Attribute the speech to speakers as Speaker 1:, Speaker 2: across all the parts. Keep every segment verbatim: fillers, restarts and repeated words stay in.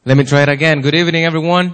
Speaker 1: Let me try it again. Good evening, everyone.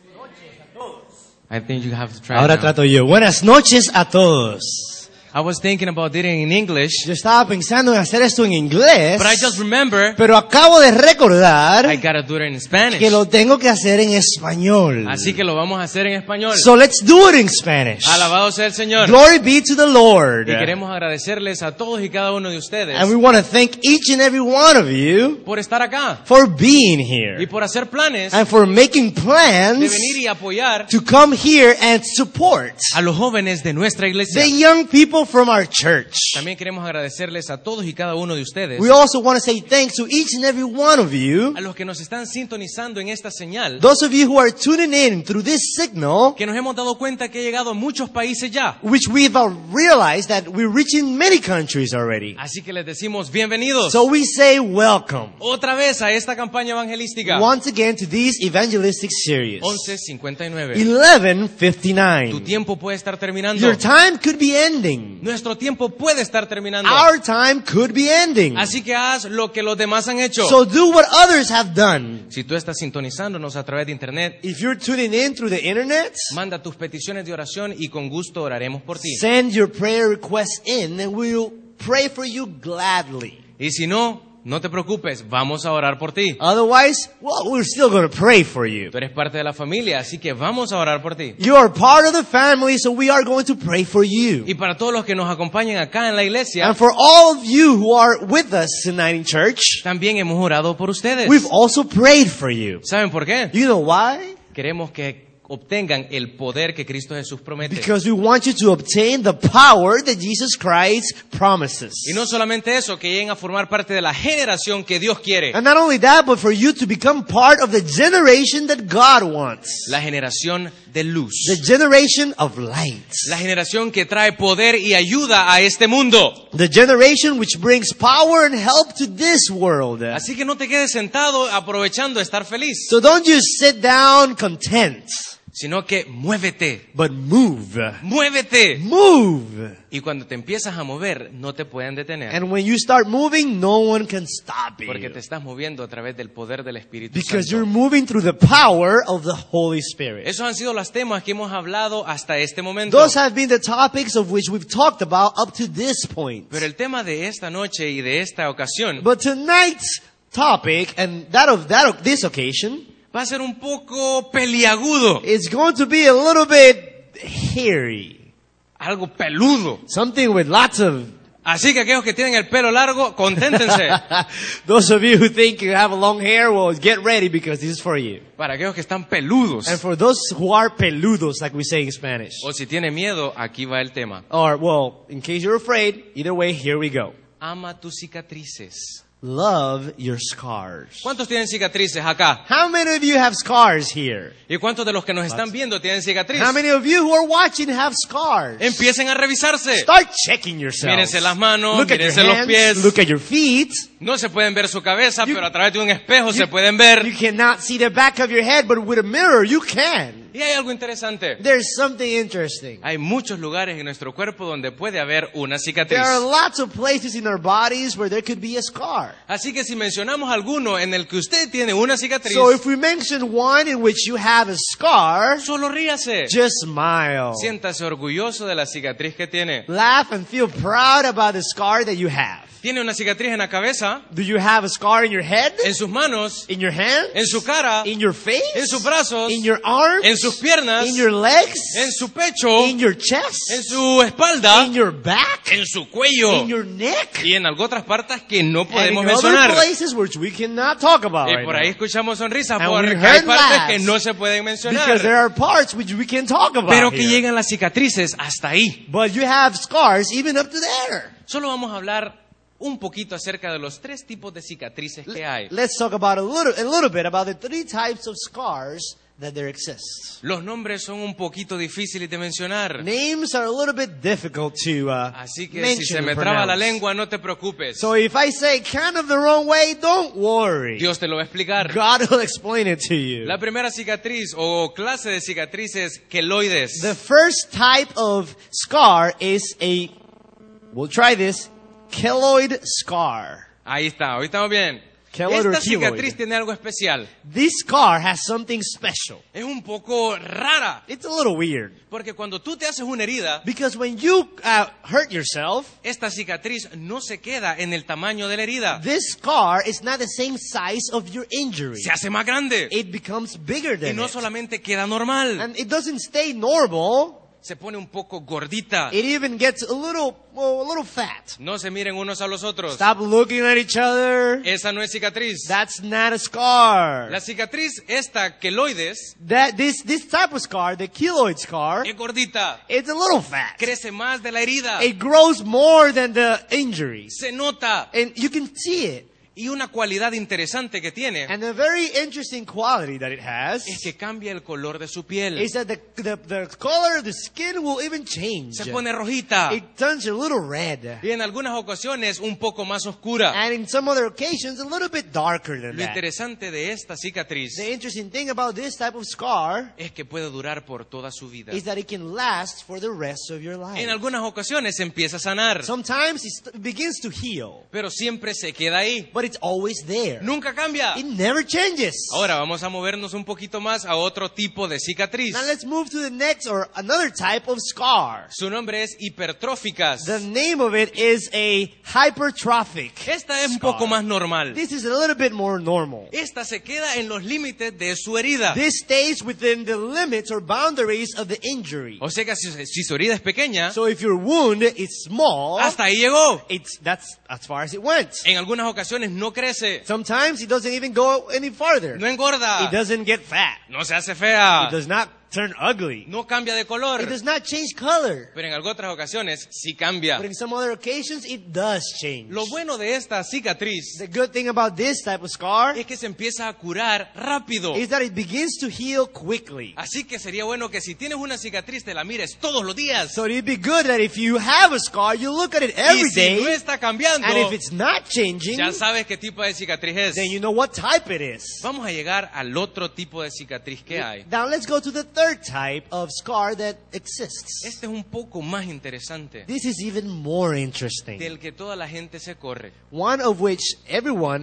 Speaker 1: I think you have to try
Speaker 2: Ahora
Speaker 1: it now.
Speaker 2: trato yo. Buenas noches a todos.
Speaker 1: I was thinking about doing it in English,
Speaker 2: Yo estaba pensando en hacer esto en inglés,
Speaker 1: but I just remember
Speaker 2: pero acabo de recordar
Speaker 1: I gotta do it in Spanish.
Speaker 2: que lo tengo que hacer en español.
Speaker 1: Así que lo vamos a hacer en español.
Speaker 2: So let's do it in Spanish.
Speaker 1: Alabado sea el Señor.
Speaker 2: Glory be to the Lord.
Speaker 1: Y queremos agradecerles a todos y cada uno de ustedes
Speaker 2: And we want to thank each and every one of you
Speaker 1: por estar acá
Speaker 2: for being
Speaker 1: y
Speaker 2: here
Speaker 1: por hacer planes
Speaker 2: and for making
Speaker 1: de
Speaker 2: plans
Speaker 1: venir y apoyar
Speaker 2: to come here and support
Speaker 1: a los jóvenes de nuestra iglesia.
Speaker 2: the young people from our church.
Speaker 1: También queremos agradecerles a todos y cada uno de ustedes,
Speaker 2: We also want to say thanks to each and every one of you,
Speaker 1: a los que nos están sintonizando en esta señal,
Speaker 2: those of you who are tuning in through this signal,
Speaker 1: que nos hemos dado cuenta que ha llegado a muchos países ya.
Speaker 2: which we've uh, realized that we're reaching many countries already.
Speaker 1: Así que les decimos bienvenidos
Speaker 2: So we say welcome
Speaker 1: otra vez a esta campaña evangelística.
Speaker 2: once again to this evangelistic series.
Speaker 1: once cincuenta y nueve.
Speaker 2: eleven
Speaker 1: Tu
Speaker 2: fifty-nine.
Speaker 1: tiempo puede estar terminando.
Speaker 2: Your time could be ending.
Speaker 1: Nuestro tiempo puede estar terminando.
Speaker 2: Our time could be ending.
Speaker 1: Así que haz lo que los demás han hecho.
Speaker 2: So do what others have done.
Speaker 1: Si tú estás sintonizándonos a través de internet,
Speaker 2: If you're tuning in through the internet,
Speaker 1: manda tus peticiones de oración y con gusto oraremos por ti.
Speaker 2: send your prayer requests in and we'll pray for you gladly.
Speaker 1: Y si no, no te preocupes, vamos a orar por ti.
Speaker 2: Otherwise, well, we're still going to pray for you.
Speaker 1: Tú eres parte de la familia, así que vamos a orar por ti.
Speaker 2: You are part of the family, so we are going to pray for you.
Speaker 1: Y para todos los que nos acompañan acá en la iglesia,
Speaker 2: And for all of you who are with us tonight in church,
Speaker 1: también hemos orado por ustedes.
Speaker 2: we've also prayed for you.
Speaker 1: ¿Saben por qué?
Speaker 2: You know why?
Speaker 1: Queremos que obtengan el poder que Cristo Jesús promete.
Speaker 2: Because we want you to obtain the power that Jesus Christ promises.
Speaker 1: Y no solamente eso, que lleguen a formar parte de la generación que Dios quiere.
Speaker 2: And not only that, but for you to become part of the generation that God wants.
Speaker 1: La generación de luz.
Speaker 2: The generation of light.
Speaker 1: La generación que trae poder y ayuda a este mundo.
Speaker 2: The generation which brings power and help to this world.
Speaker 1: Así que no te quedes sentado aprovechando estar feliz,
Speaker 2: So don't just sit down content,
Speaker 1: sino que muévete.
Speaker 2: but move.
Speaker 1: Muévete.
Speaker 2: Move.
Speaker 1: Y cuando te empiezas a mover, no te pueden detener.
Speaker 2: And when you start moving, no one can stop
Speaker 1: Porque
Speaker 2: you.
Speaker 1: te estás moviendo a través del poder del Espíritu
Speaker 2: Because
Speaker 1: Santo.
Speaker 2: you're moving through the power of the Holy Spirit.
Speaker 1: Esos han sido los temas que hemos hablado hasta este momento.
Speaker 2: Those have been the topics of which we've talked about up to this point.
Speaker 1: Pero el tema de esta noche y de esta ocasión
Speaker 2: But tonight's topic, and that of that of this occasion,
Speaker 1: va a ser un poco peliagudo,
Speaker 2: is going to be a little bit hairy.
Speaker 1: algo peludo.
Speaker 2: Something with lots of...
Speaker 1: Así que aquellos que tienen el pelo largo, conténtense.
Speaker 2: Those of you who think you have a long hair, well, get ready because this is for you.
Speaker 1: Para aquellos que están peludos.
Speaker 2: And for those who are peludos, like we say in Spanish.
Speaker 1: O si tiene miedo, aquí va el tema.
Speaker 2: Or, well, in case you're afraid, either way, here we go.
Speaker 1: Ama tus cicatrices.
Speaker 2: Love your scars.
Speaker 1: ¿Cuántos tienen cicatrices acá?
Speaker 2: How many of you have scars here?
Speaker 1: ¿Y cuántos de los que nos están viendo tienen cicatrices?
Speaker 2: How many of you who are watching have scars?
Speaker 1: Empiecen a revisarse.
Speaker 2: Start checking yourselves.
Speaker 1: Mírense las manos,
Speaker 2: Look at your
Speaker 1: mírense los
Speaker 2: hands,
Speaker 1: pies.
Speaker 2: look at your feet.
Speaker 1: No se pueden ver su cabeza,
Speaker 2: You-
Speaker 1: pero a través de un espejo
Speaker 2: you-
Speaker 1: se pueden ver.
Speaker 2: You cannot see the back of your head, but with a mirror you can.
Speaker 1: Y hay algo interesante.
Speaker 2: There's something interesting.
Speaker 1: Hay muchos lugares en nuestro cuerpo donde puede haber una cicatriz.
Speaker 2: There are lots of places in our bodies where there could be a scar.
Speaker 1: Así que si mencionamos alguno en el que usted tiene una cicatriz,
Speaker 2: So if we mention one in which you have a scar,
Speaker 1: solo ríase.
Speaker 2: just smile.
Speaker 1: Siéntase orgulloso de la cicatriz que tiene.
Speaker 2: Laugh and feel proud about the scar that you have.
Speaker 1: Tiene una cicatriz en la cabeza,
Speaker 2: Do you have a scar in your head?
Speaker 1: en sus manos,
Speaker 2: In your hand?
Speaker 1: en su cara,
Speaker 2: In your face?
Speaker 1: en sus brazos,
Speaker 2: In your arms?
Speaker 1: en sus piernas,
Speaker 2: In your legs?
Speaker 1: en su pecho,
Speaker 2: In your chest?
Speaker 1: en su espalda,
Speaker 2: In your back?
Speaker 1: en su cuello
Speaker 2: In your neck?
Speaker 1: y en algo otras partes que no
Speaker 2: And in
Speaker 1: podemos
Speaker 2: other
Speaker 1: mencionar.
Speaker 2: places which we cannot talk about
Speaker 1: Y
Speaker 2: right
Speaker 1: por ahí
Speaker 2: now.
Speaker 1: escuchamos sonrisas
Speaker 2: And
Speaker 1: porque
Speaker 2: we
Speaker 1: hay
Speaker 2: heard
Speaker 1: partes
Speaker 2: laughs.
Speaker 1: que no se pueden mencionar.
Speaker 2: Because there are parts which we can talk about
Speaker 1: Pero que
Speaker 2: here.
Speaker 1: llegan las cicatrices hasta ahí.
Speaker 2: But you have scars even up to there.
Speaker 1: Solo vamos a hablar un poquito acerca de los tres tipos de cicatrices que hay.
Speaker 2: Let's talk about a little, a little bit about the three types of scars that there exist.
Speaker 1: Los nombres son un poquito difíciles de mencionar.
Speaker 2: Names are a little bit difficult to uh,
Speaker 1: Así que si
Speaker 2: mention
Speaker 1: se
Speaker 2: and
Speaker 1: me traba la
Speaker 2: pronounce.
Speaker 1: lengua, no te preocupes.
Speaker 2: So if I say kind of the wrong way, don't worry.
Speaker 1: Dios te lo va a explicar.
Speaker 2: God will explain it to you.
Speaker 1: La primera cicatriz o clase de cicatrices queloides.
Speaker 2: The first type of scar is a, we'll try this, keloid scar.
Speaker 1: Ahí está, hoy estamos bien.
Speaker 2: Keloid or
Speaker 1: Esta cicatriz
Speaker 2: keloid.
Speaker 1: tiene algo especial.
Speaker 2: This scar has something special.
Speaker 1: Es un poco rara.
Speaker 2: It's a little weird.
Speaker 1: Porque cuando tú te haces una herida,
Speaker 2: Because when you uh, hurt yourself,
Speaker 1: esta cicatriz no se queda en el tamaño de la herida.
Speaker 2: this scar is not the same size of your injury.
Speaker 1: Se hace más grande.
Speaker 2: It becomes bigger
Speaker 1: Y
Speaker 2: than
Speaker 1: no
Speaker 2: it.
Speaker 1: solamente queda normal,
Speaker 2: And it doesn't stay normal.
Speaker 1: se pone un poco gordita.
Speaker 2: It even gets a little, well, a little fat.
Speaker 1: No se miren unos a los otros.
Speaker 2: Stop looking at each other.
Speaker 1: Esa no es cicatriz.
Speaker 2: That's not a scar.
Speaker 1: La cicatriz esta queloides
Speaker 2: That this this type of scar, the keloid scar,
Speaker 1: es gordita.
Speaker 2: it's a little fat.
Speaker 1: Crece más de la herida.
Speaker 2: It grows more than the injury,
Speaker 1: Se nota.
Speaker 2: and you can see it.
Speaker 1: Y una cualidad interesante que tiene
Speaker 2: And a very interesting quality that it has
Speaker 1: es que cambia el color de su piel.
Speaker 2: is that the, the the color of the skin will even change.
Speaker 1: Se pone rojita.
Speaker 2: It turns a little red,
Speaker 1: Y en algunas ocasiones un poco más oscura.
Speaker 2: and in some other occasions a little bit darker than
Speaker 1: Lo
Speaker 2: that.
Speaker 1: interesante de esta cicatriz
Speaker 2: The interesting thing about this type of scar
Speaker 1: es que puede durar por toda su vida.
Speaker 2: is that it can last for the rest of your life.
Speaker 1: En algunas ocasiones se empieza a sanar,
Speaker 2: Sometimes it st- begins to heal,
Speaker 1: pero siempre se queda ahí.
Speaker 2: but it's always there.
Speaker 1: Nunca cambia.
Speaker 2: It never changes.
Speaker 1: Ahora vamos a movernos un poquito más a otro tipo de cicatriz.
Speaker 2: Now let's move to the next or another type of scar.
Speaker 1: Su nombre es hipertróficas.
Speaker 2: The name of it is a hypertrophic.
Speaker 1: Esta es un
Speaker 2: scar.
Speaker 1: poco más normal.
Speaker 2: This is a little bit more normal.
Speaker 1: Esta se queda en los límites de su herida.
Speaker 2: This stays within the limits or boundaries of the injury.
Speaker 1: O sea que si, si su herida es pequeña,
Speaker 2: So if your wound is small,
Speaker 1: hasta ahí llegó.
Speaker 2: it's that's as far as it went.
Speaker 1: En algunas ocasiones no crece,
Speaker 2: Sometimes it doesn't even go any farther.
Speaker 1: no engorda,
Speaker 2: It doesn't get fat.
Speaker 1: no se hace fea,
Speaker 2: It does not turn ugly.
Speaker 1: no cambia de color.
Speaker 2: It does not change color.
Speaker 1: Pero en algunas otras ocasiones sí cambia.
Speaker 2: But in some other occasions, it does change.
Speaker 1: Lo bueno de esta cicatriz
Speaker 2: The good thing about this type of scar
Speaker 1: es que se empieza a curar rápido.
Speaker 2: is that it begins to heal quickly.
Speaker 1: Así que sería bueno que si tienes una cicatriz te la mires todos los días.
Speaker 2: So it'd be good that if you have a scar, you look at it
Speaker 1: Y
Speaker 2: every
Speaker 1: si no
Speaker 2: day,
Speaker 1: está cambiando,
Speaker 2: and if it's not changing,
Speaker 1: ya sabes qué tipo de cicatriz es.
Speaker 2: then you know what type it is.
Speaker 1: Vamos a llegar al otro tipo de cicatriz que hay.
Speaker 2: Now let's go to the third type of scar that exists.
Speaker 1: Este es un poco más interesante,
Speaker 2: This is even more interesting.
Speaker 1: del que toda la gente se corre.
Speaker 2: One of which everyone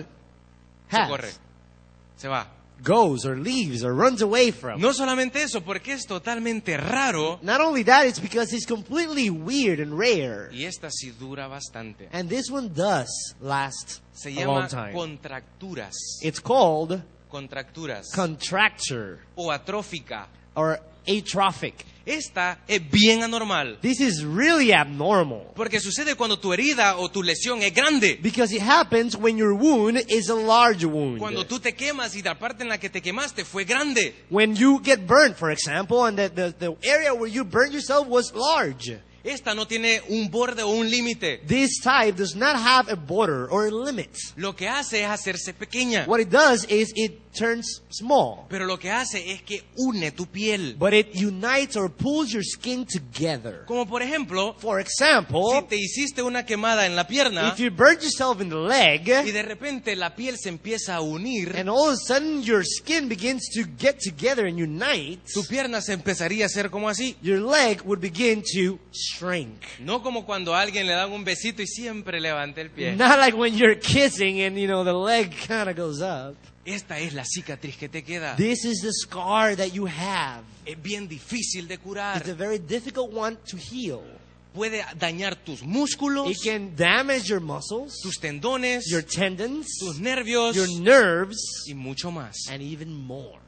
Speaker 1: Se corre.
Speaker 2: has,
Speaker 1: Se va.
Speaker 2: goes or leaves or runs away from.
Speaker 1: No solamente eso, porque es totalmente raro
Speaker 2: Not only that, it's because it's completely weird and rare.
Speaker 1: y esta sí dura bastante.
Speaker 2: And this one does last
Speaker 1: Se
Speaker 2: a long
Speaker 1: llama
Speaker 2: time.
Speaker 1: contracturas.
Speaker 2: It's called
Speaker 1: Contracturas.
Speaker 2: contracture
Speaker 1: O atrófica.
Speaker 2: or atrophic.
Speaker 1: Esta es bien anormal.
Speaker 2: This is really abnormal
Speaker 1: Porque sucede cuando tu herida o tu lesión es grande.
Speaker 2: because it happens when your wound is a large wound.
Speaker 1: Cuando tú te quemas y la parte en la que te quemaste fue grande.
Speaker 2: When you get burned, for example, and the, the, the area where you burned yourself was large.
Speaker 1: Esta no tiene un borde o un límite.
Speaker 2: This type does not have a border or a limit.
Speaker 1: Lo que hace es hacerse pequeña.
Speaker 2: What it does is it turns small,
Speaker 1: Pero lo que hace es que une tu piel.
Speaker 2: but it unites or pulls your skin together.
Speaker 1: Como por ejemplo,
Speaker 2: For
Speaker 1: si
Speaker 2: example,
Speaker 1: te hiciste una quemada en la pierna
Speaker 2: if you burned yourself in the
Speaker 1: y
Speaker 2: leg,
Speaker 1: de repente la piel se empieza a unir,
Speaker 2: and all of a sudden your skin begins to get together and unite,
Speaker 1: tu pierna se empezaría a hacer como así.
Speaker 2: your leg would begin to shrink.
Speaker 1: No como cuando a alguien le dan un besito y siempre levanta el pie.
Speaker 2: Not like when you're kissing and, you know, the leg kind of goes up.
Speaker 1: Esta es la cicatriz que te queda.
Speaker 2: This is the scar that you have.
Speaker 1: Es bien difícil de curar.
Speaker 2: It's a very difficult one to heal.
Speaker 1: Puede dañar tus músculos,
Speaker 2: It can damage your muscles,
Speaker 1: tus tendones,
Speaker 2: your tendons,
Speaker 1: tus nervios
Speaker 2: your nerves,
Speaker 1: y mucho más.
Speaker 2: and even more.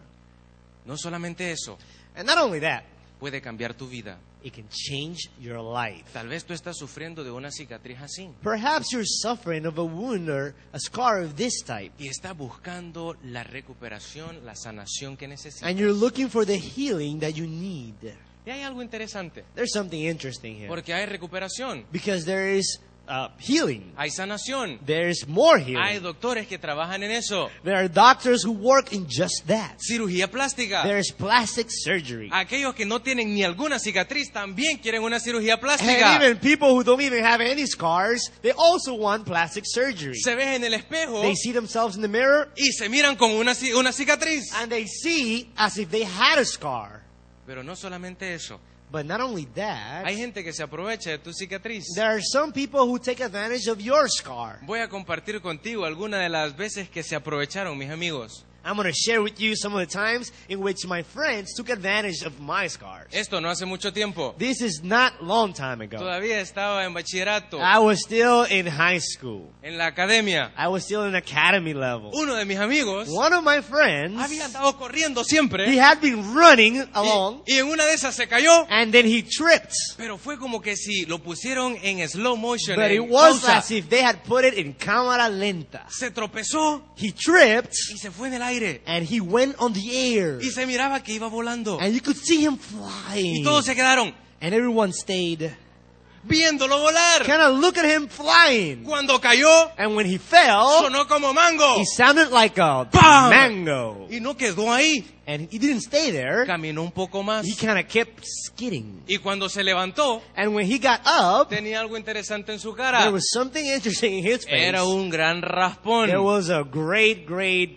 Speaker 1: No solamente eso,
Speaker 2: And not only that,
Speaker 1: puede cambiar tu vida.
Speaker 2: it can change your life.
Speaker 1: Tal vez tú estás sufriendo de una cicatriz así
Speaker 2: Perhaps you're suffering of a wound or a scar of this type,
Speaker 1: y estás buscando la recuperación, la sanación que necesitas.
Speaker 2: and you're looking for the healing that you need.
Speaker 1: Y hay algo interesante,
Speaker 2: There's something interesting here.
Speaker 1: porque hay recuperación,
Speaker 2: Because there is uh, healing.
Speaker 1: hay sanación,
Speaker 2: There's more
Speaker 1: hay
Speaker 2: healing.
Speaker 1: doctores que trabajan en eso,
Speaker 2: There are doctors who work in just that.
Speaker 1: cirugía plástica.
Speaker 2: There's plastic surgery.
Speaker 1: Aquellos que no tienen ni alguna cicatriz también quieren una cirugía
Speaker 2: And
Speaker 1: plástica.
Speaker 2: even people who don't even have any scars, they also want plastic surgery.
Speaker 1: Se ven en el espejo
Speaker 2: They see themselves in the mirror
Speaker 1: y se miran con una, ci- una cicatriz.
Speaker 2: and they see as if they had a scar.
Speaker 1: Pero no solamente eso,
Speaker 2: But not only that,
Speaker 1: Hay gente que se aprovecha de tu cicatriz.
Speaker 2: there are some people who take advantage of your scar.
Speaker 1: Voy a compartir contigo algunas de las veces que se aprovecharon, mis amigos.
Speaker 2: I'm going to share with you some of the times in which my friends took advantage of my scars.
Speaker 1: Esto no hace mucho tiempo.
Speaker 2: This is not long time ago.
Speaker 1: Todavía estaba en bachillerato,
Speaker 2: I was still in high school.
Speaker 1: en la academia.
Speaker 2: I was still in academy level.
Speaker 1: Uno de mis amigos
Speaker 2: One of my friends,
Speaker 1: había andado corriendo
Speaker 2: he
Speaker 1: siempre
Speaker 2: had been running along,
Speaker 1: y, y en una de esas se cayó,
Speaker 2: and then he tripped.
Speaker 1: pero fue como que si lo pusieron en slow motion,
Speaker 2: But it
Speaker 1: en
Speaker 2: was
Speaker 1: pausa.
Speaker 2: as if they had put it in cámara lenta.
Speaker 1: Se tropezó
Speaker 2: He tripped,
Speaker 1: y se fue en el aire.
Speaker 2: and he went on the air.
Speaker 1: Y se miraba que iba volando.
Speaker 2: And you could see him
Speaker 1: Y
Speaker 2: flying.
Speaker 1: todos se quedaron
Speaker 2: And everyone stayed,
Speaker 1: viéndolo volar.
Speaker 2: kind of look at him flying.
Speaker 1: Cuando cayó,
Speaker 2: And when he fell,
Speaker 1: sonó como mango.
Speaker 2: he sounded like a
Speaker 1: ¡Pam!
Speaker 2: mango.
Speaker 1: Y no quedó ahí.
Speaker 2: And he didn't stay there.
Speaker 1: Caminó un poco más.
Speaker 2: He kind of kept skidding.
Speaker 1: Y cuando se levantó,
Speaker 2: And when he got up,
Speaker 1: tenía algo interesante en su
Speaker 2: there
Speaker 1: cara.
Speaker 2: was something interesting in his face.
Speaker 1: Era un gran raspón
Speaker 2: There was a great, great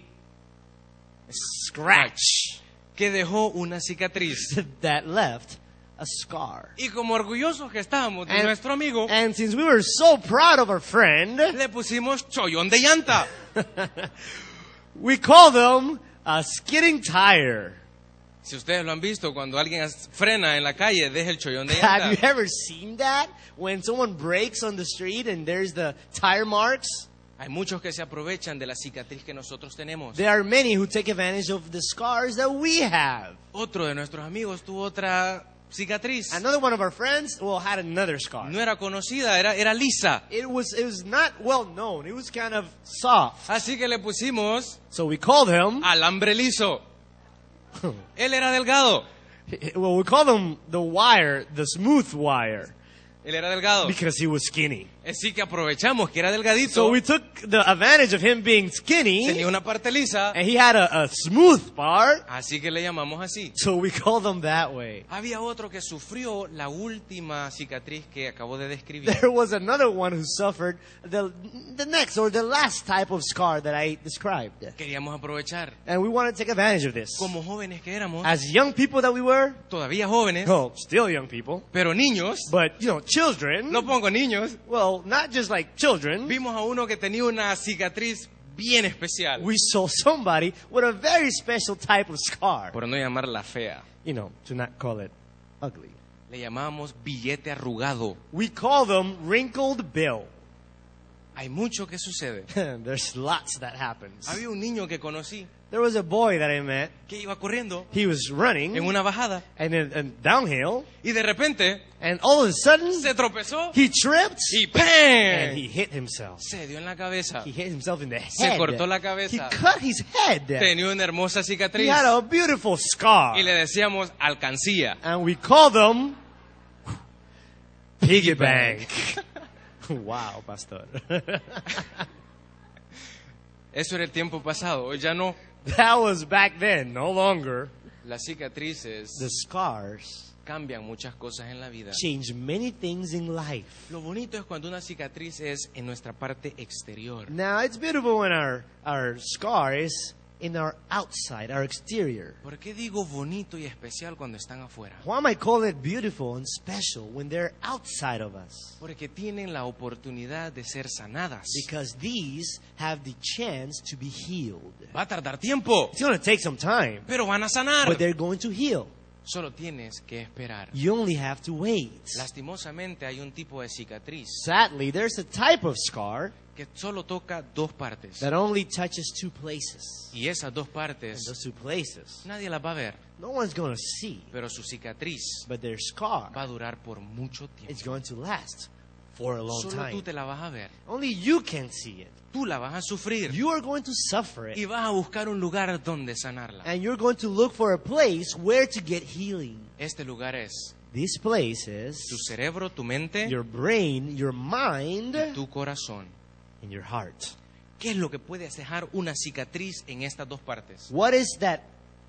Speaker 2: scratch
Speaker 1: que dejó una cicatriz.
Speaker 2: that left a scar.
Speaker 1: Y como orgullosos que estábamos de
Speaker 2: And-
Speaker 1: nuestro amigo,
Speaker 2: And since we were so proud of our friend,
Speaker 1: le pusimos chollón de llanta.
Speaker 2: we called them a skidding tire.
Speaker 1: Si ustedes lo han visto, cuando alguien as- frena en la calle, deja el chollón de
Speaker 2: Have you
Speaker 1: llanta.
Speaker 2: ever seen that? When someone breaks on the street and there's the tire marks?
Speaker 1: Hay muchos que se aprovechan de la cicatriz que nosotros tenemos.
Speaker 2: There are many who take advantage of the scars that we have.
Speaker 1: Otro de nuestros amigos tuvo otra cicatriz.
Speaker 2: Another one of our friends, well, had another scar.
Speaker 1: No era conocida, era, era lisa.
Speaker 2: It was, it was not well known. It was kind of soft.
Speaker 1: Así que le pusimos
Speaker 2: So we called him,
Speaker 1: alambre liso. Él era delgado.
Speaker 2: well, we called him the wire, the smooth wire,
Speaker 1: Él era delgado.
Speaker 2: because he was skinny.
Speaker 1: Así que aprovechamos que era delgadito.
Speaker 2: So we took the advantage of him being skinny,
Speaker 1: Tenía una parte lisa.
Speaker 2: and he had a, a smooth part,
Speaker 1: Así que le llamamos así.
Speaker 2: so we called him that way.
Speaker 1: Había otro que sufrió la última cicatriz que acabo de describir.
Speaker 2: There was another one who suffered the, the next or the last type of scar that I described.
Speaker 1: Queríamos aprovechar.
Speaker 2: And we want to take advantage of this.
Speaker 1: Como jóvenes que éramos,
Speaker 2: As young people that we were,
Speaker 1: todavía jóvenes,
Speaker 2: well, still young people,
Speaker 1: pero niños,
Speaker 2: but, you know, children,
Speaker 1: no pongo niños,
Speaker 2: well, not just like children,
Speaker 1: vimos a uno que tenía una cicatriz bien especial.
Speaker 2: we saw somebody with a very special type of scar.
Speaker 1: Por no llamarla fea.
Speaker 2: You know, to not call it ugly.
Speaker 1: Le llamábamos billete arrugado.
Speaker 2: We call them wrinkled bill.
Speaker 1: Hay mucho que sucede.
Speaker 2: There's lots that happens.
Speaker 1: Había un niño que conocí
Speaker 2: There was a boy that I met.
Speaker 1: que iba corriendo
Speaker 2: He was running
Speaker 1: en una bajada
Speaker 2: and then and downhill,
Speaker 1: y de repente
Speaker 2: and all of a sudden
Speaker 1: se tropezó
Speaker 2: he tripped
Speaker 1: y
Speaker 2: and
Speaker 1: ¡pam!
Speaker 2: he hit himself.
Speaker 1: Se dio en la cabeza.
Speaker 2: He hit himself in the
Speaker 1: Se
Speaker 2: head.
Speaker 1: cortó la
Speaker 2: He
Speaker 1: cabeza.
Speaker 2: cut his head.
Speaker 1: Tenía una hermosa
Speaker 2: He
Speaker 1: cicatriz
Speaker 2: had a beautiful scar.
Speaker 1: y le decíamos alcancía.
Speaker 2: And we called them piggy bank. Wow, pastor.
Speaker 1: Eso era el tiempo pasado, hoy ya no.
Speaker 2: That was back then, no longer.
Speaker 1: Las cicatrices
Speaker 2: The scars
Speaker 1: cambian muchas cosas en la vida.
Speaker 2: change many things in life.
Speaker 1: Lo bonito es cuando una cicatriz es en nuestra parte exterior.
Speaker 2: Now, it's beautiful when our, our scar is in our outside, our exterior.
Speaker 1: ¿Por qué digo bonito y especial cuando están afuera?
Speaker 2: Why am I calling it beautiful and special when they're outside of us?
Speaker 1: Porque tienen la oportunidad de ser sanadas.
Speaker 2: Because these have the chance to be healed.
Speaker 1: Va a tardar tiempo,
Speaker 2: It's going to take some time,
Speaker 1: pero van a sanar.
Speaker 2: but they're going to heal.
Speaker 1: Solo tienes que esperar.
Speaker 2: You only have to wait.
Speaker 1: Lastimosamente hay un tipo de cicatriz
Speaker 2: Sadly, there's a type of scar
Speaker 1: que solo toca dos partes.
Speaker 2: that only touches two places.
Speaker 1: Y esas dos
Speaker 2: And
Speaker 1: partes
Speaker 2: those two places,
Speaker 1: nadie las va a ver,
Speaker 2: no one's going to see,
Speaker 1: pero su cicatriz
Speaker 2: but their scar,
Speaker 1: va a durar por mucho tiempo.
Speaker 2: it's going to last for a long
Speaker 1: Solo tú
Speaker 2: time.
Speaker 1: te la vas a ver.
Speaker 2: Only you can see it.
Speaker 1: Tú la vas a sufrir
Speaker 2: You are going to suffer
Speaker 1: y
Speaker 2: it.
Speaker 1: vas a buscar un lugar donde sanarla.
Speaker 2: And you're going to look for a place where to get healing.
Speaker 1: Este lugar es
Speaker 2: This place is
Speaker 1: tu cerebro, tu mente
Speaker 2: your brain, your mind,
Speaker 1: y tu corazón.
Speaker 2: and your heart.
Speaker 1: ¿Qué es lo que puede dejar una cicatriz en estas dos partes?
Speaker 2: What is that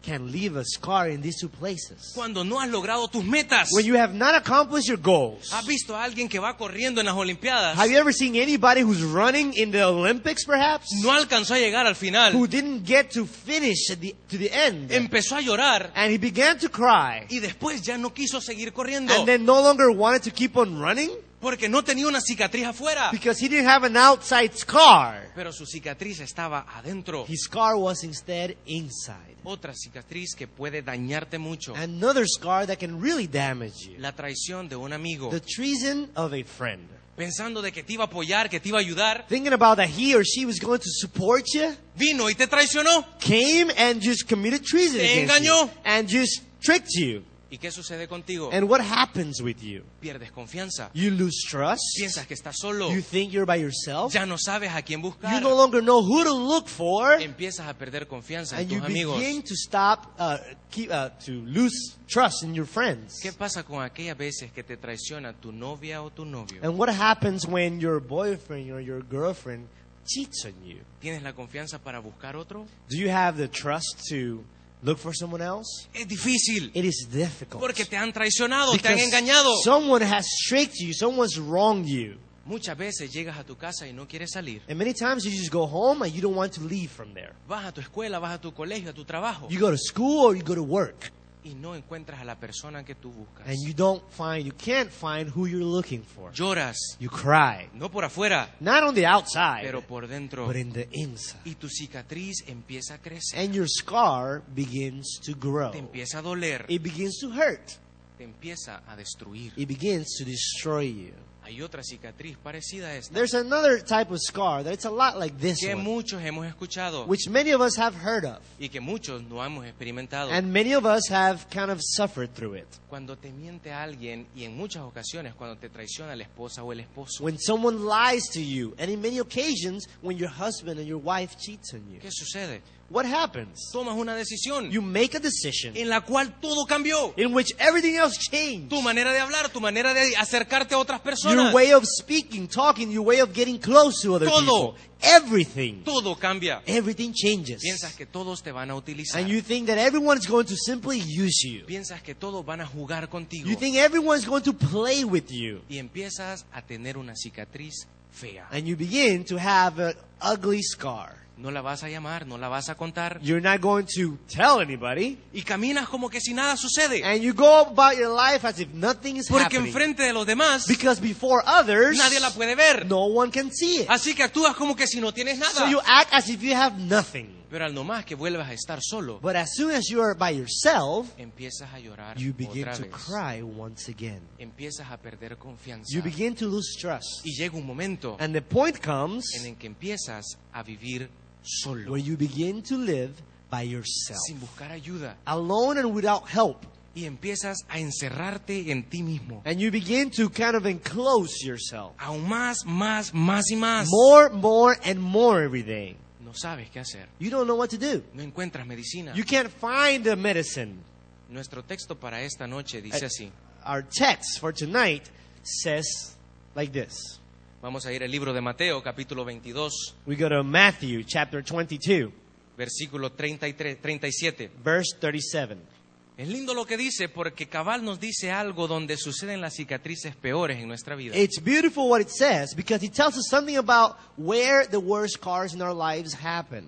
Speaker 2: can leave a scar in these two places.
Speaker 1: Cuando no has logrado tus metas.
Speaker 2: When you have not accomplished your goals.
Speaker 1: ¿Has visto a alguien que va corriendo en las Olimpiadas?
Speaker 2: Have you ever seen anybody who's running in the Olympics, perhaps?
Speaker 1: No alcanzó a llegar al final.
Speaker 2: Who didn't get to finish at the, to the end.
Speaker 1: Empezó a llorar.
Speaker 2: And he began to cry.
Speaker 1: Y después ya no quiso seguir corriendo.
Speaker 2: And then no longer wanted to keep on running.
Speaker 1: Porque no tenía una cicatriz afuera.
Speaker 2: Because he didn't have an outside scar.
Speaker 1: Pero su cicatriz estaba adentro.
Speaker 2: His scar was instead inside.
Speaker 1: Otra cicatriz que puede dañarte mucho.
Speaker 2: Another scar that can really damage you.
Speaker 1: La traición de un amigo.
Speaker 2: The treason of a friend.
Speaker 1: Pensando de que te iba a apoyar, que te iba a ayudar.
Speaker 2: Thinking about that he or she was going to support you.
Speaker 1: Vino y te traicionó.
Speaker 2: Came and just committed treason
Speaker 1: Te
Speaker 2: against
Speaker 1: engañó.
Speaker 2: you. And just tricked you.
Speaker 1: ¿Y qué sucede contigo?
Speaker 2: And what happens with you?
Speaker 1: Pierdes confianza.
Speaker 2: You lose trust.
Speaker 1: Piensas que estás solo.
Speaker 2: You think you're by yourself.
Speaker 1: Ya no sabes a quién buscar.
Speaker 2: You no longer know who to look for.
Speaker 1: Empiezas a perder confianza en
Speaker 2: And you
Speaker 1: tus amigos.
Speaker 2: begin to stop, uh, keep, uh, to lose trust in your friends.
Speaker 1: ¿Qué pasa con aquellas veces que te traiciona tu novia o tu novio?
Speaker 2: And what happens when your boyfriend or your girlfriend cheats on you?
Speaker 1: ¿Tienes la confianza para buscar otro?
Speaker 2: Do you have the trust to look for someone else?
Speaker 1: Es difícil.
Speaker 2: It is difficult.
Speaker 1: Porque te han traicionado, te han
Speaker 2: Because
Speaker 1: engañado.
Speaker 2: someone has tricked you, someone's wronged you.
Speaker 1: Muchas veces llegas a tu casa y no quieres salir.
Speaker 2: And many times you just go home and you don't want to leave from there.
Speaker 1: Vas a tu escuela, vas a tu colegio, a tu trabajo.
Speaker 2: You go to school or you go to work.
Speaker 1: Y no encuentras a la persona que tú buscas.
Speaker 2: And you don't find, you can't find who you're looking for.
Speaker 1: Lloras.
Speaker 2: You cry.
Speaker 1: No por afuera,
Speaker 2: Not on the outside,
Speaker 1: pero por dentro.
Speaker 2: but in the inside.
Speaker 1: Y tu cicatriz empieza a crecer.
Speaker 2: And your scar begins to grow.
Speaker 1: Te empieza a doler.
Speaker 2: It begins to hurt.
Speaker 1: Te empieza a destruir.
Speaker 2: It begins to destroy you.
Speaker 1: Hay otra cicatriz parecida a esta.
Speaker 2: There's another type of scar that it's a lot like this
Speaker 1: Que
Speaker 2: one,
Speaker 1: muchos hemos escuchado.
Speaker 2: which many of us have heard of.
Speaker 1: Y que muchos no hemos experimentado.
Speaker 2: And many of us have kind of suffered through it.
Speaker 1: Cuando te miente alguien y en muchas ocasiones cuando te traiciona la esposa o el esposo.
Speaker 2: When someone lies to you, and in many occasions when your husband and your wife cheats on you.
Speaker 1: ¿Qué sucede?
Speaker 2: What happens?
Speaker 1: Tomas una decisión
Speaker 2: You make a decision
Speaker 1: en la cual todo cambió.
Speaker 2: in which everything else changed.
Speaker 1: Tu manera de hablar, tu manera de acercarte a otras
Speaker 2: Your
Speaker 1: personas.
Speaker 2: way of speaking, talking, your way of getting close to other
Speaker 1: Todo.
Speaker 2: people. Everything.
Speaker 1: Todo cambia.
Speaker 2: Everything changes.
Speaker 1: Piensas que todos te van a utilizar.
Speaker 2: And you think that everyone is going to simply use you.
Speaker 1: Piensas que todos van a jugar contigo.
Speaker 2: You think everyone is going to play with you.
Speaker 1: Y empiezas a tener una cicatriz fea.
Speaker 2: And you begin to have an ugly scar.
Speaker 1: No la vas a llamar, no la vas a contar.
Speaker 2: You're not going to tell anybody.
Speaker 1: Y caminas como que si nada sucede.
Speaker 2: And you go about your life as if nothing is
Speaker 1: Porque
Speaker 2: happening.
Speaker 1: enfrente de los demás
Speaker 2: Because before others,
Speaker 1: nadie la puede ver.
Speaker 2: no one can see it.
Speaker 1: Así que actúas como que si no tienes
Speaker 2: So
Speaker 1: nada.
Speaker 2: you act as if you have nothing.
Speaker 1: Pero al nomás que vuelvas a estar solo,
Speaker 2: But as soon as you are by yourself,
Speaker 1: empiezas a llorar
Speaker 2: you begin
Speaker 1: otra
Speaker 2: to
Speaker 1: vez.
Speaker 2: cry once again.
Speaker 1: Empiezas a perder confianza.
Speaker 2: You begin to lose trust.
Speaker 1: Y llega un momento
Speaker 2: And the point comes
Speaker 1: en el que empiezas a vivir solo,
Speaker 2: where you begin to live by yourself,
Speaker 1: sin buscar ayuda.
Speaker 2: alone and without help.
Speaker 1: Y empiezas a encerrarte en ti mismo.
Speaker 2: And you begin to kind of enclose yourself
Speaker 1: Aún más, más, más y más.
Speaker 2: more, more, and more every day.
Speaker 1: No sabes qué hacer.
Speaker 2: You don't know what to do.
Speaker 1: No encuentras medicina.
Speaker 2: You can't find the medicine.
Speaker 1: Nuestro texto para esta noche dice así.
Speaker 2: Our text for tonight says like this.
Speaker 1: Vamos a ir al libro de Mateo, capítulo veintidós,
Speaker 2: We go to Matthew chapter twenty-two,
Speaker 1: versículo treinta y tres, treinta y siete.
Speaker 2: verse thirty-seven.
Speaker 1: Es lindo lo que dice porque cabal nos dice algo donde suceden las cicatrices peores en nuestra vida.
Speaker 2: It's beautiful what it says because it tells us something about where the worst scars in our lives happen.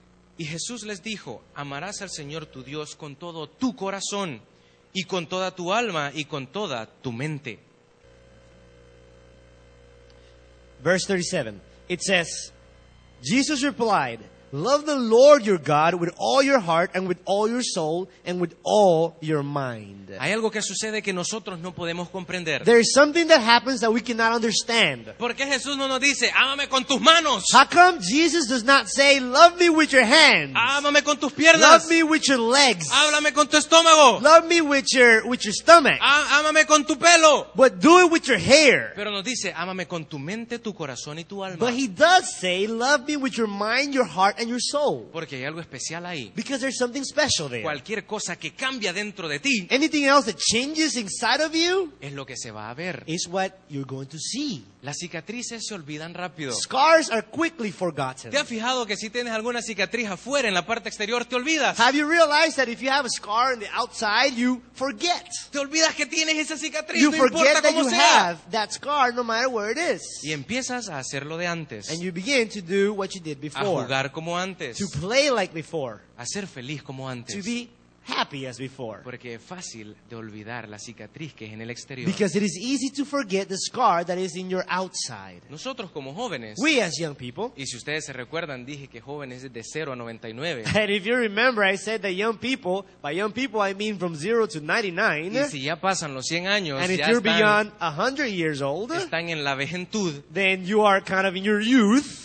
Speaker 1: Y Jesús les dijo, amarás al Señor tu Dios con todo tu corazón y con toda tu alma y con toda tu mente.
Speaker 2: Verse thirty-seven. It says, Jesus replied, love the Lord your God with all your heart and with all your soul and with all your mind.
Speaker 1: Hay algo que sucede que nosotros no podemos comprender.
Speaker 2: There is something that happens that we cannot understand.
Speaker 1: ¿Por qué Jesús no nos dice, ámame con tus manos?
Speaker 2: How come Jesus does not say, love me with your hands?
Speaker 1: Ámame con tus
Speaker 2: Love
Speaker 1: piernas.
Speaker 2: me with your legs.
Speaker 1: Háblame con tu estómago.
Speaker 2: Love me with your, with your stomach.
Speaker 1: Á- Ámame con tu pelo.
Speaker 2: But do it with your hair.
Speaker 1: Pero nos dice, ámame con tu mente, tu corazón y tu alma.
Speaker 2: But he does say, love me with your mind, your heart, and your soul.
Speaker 1: Porque hay algo especial ahí.
Speaker 2: Because there's something special there.
Speaker 1: Cualquier cosa que cambia dentro de ti
Speaker 2: Anything else that changes inside of you
Speaker 1: es lo que se va a ver.
Speaker 2: is what you're going to see.
Speaker 1: Las cicatrices se olvidan rápido.
Speaker 2: Scars are quickly forgotten.
Speaker 1: ¿Te has fijado que si tienes alguna cicatriz afuera en la parte exterior te olvidas?
Speaker 2: Have you realized that if you have a scar on the outside, you forget?
Speaker 1: Te olvidas que tienes esa cicatriz,
Speaker 2: You
Speaker 1: no
Speaker 2: forget
Speaker 1: importa
Speaker 2: that
Speaker 1: cómo
Speaker 2: you
Speaker 1: sea.
Speaker 2: have that scar no matter where it is.
Speaker 1: Y empiezas a hacerlo de antes,
Speaker 2: And you begin to do what you did
Speaker 1: a
Speaker 2: before.
Speaker 1: jugar como antes,
Speaker 2: To play like before.
Speaker 1: a ser feliz como
Speaker 2: To
Speaker 1: antes.
Speaker 2: be happy as before.
Speaker 1: Porque es fácil de olvidar la cicatriz que es en el exterior.
Speaker 2: Because it is easy to forget the scar that is in your outside.
Speaker 1: Nosotros como jóvenes,
Speaker 2: We as young people,
Speaker 1: y si ustedes se recuerdan, dije que jóvenes es de cero a noventa y nueve.
Speaker 2: and if you remember, I said that young people, by young people I mean from zero to ninety-nine.
Speaker 1: Y si ya pasan los cien años,
Speaker 2: And if
Speaker 1: ya
Speaker 2: you're
Speaker 1: están,
Speaker 2: beyond one hundred years old,
Speaker 1: están en la vejentud,
Speaker 2: then you are kind of in your youth.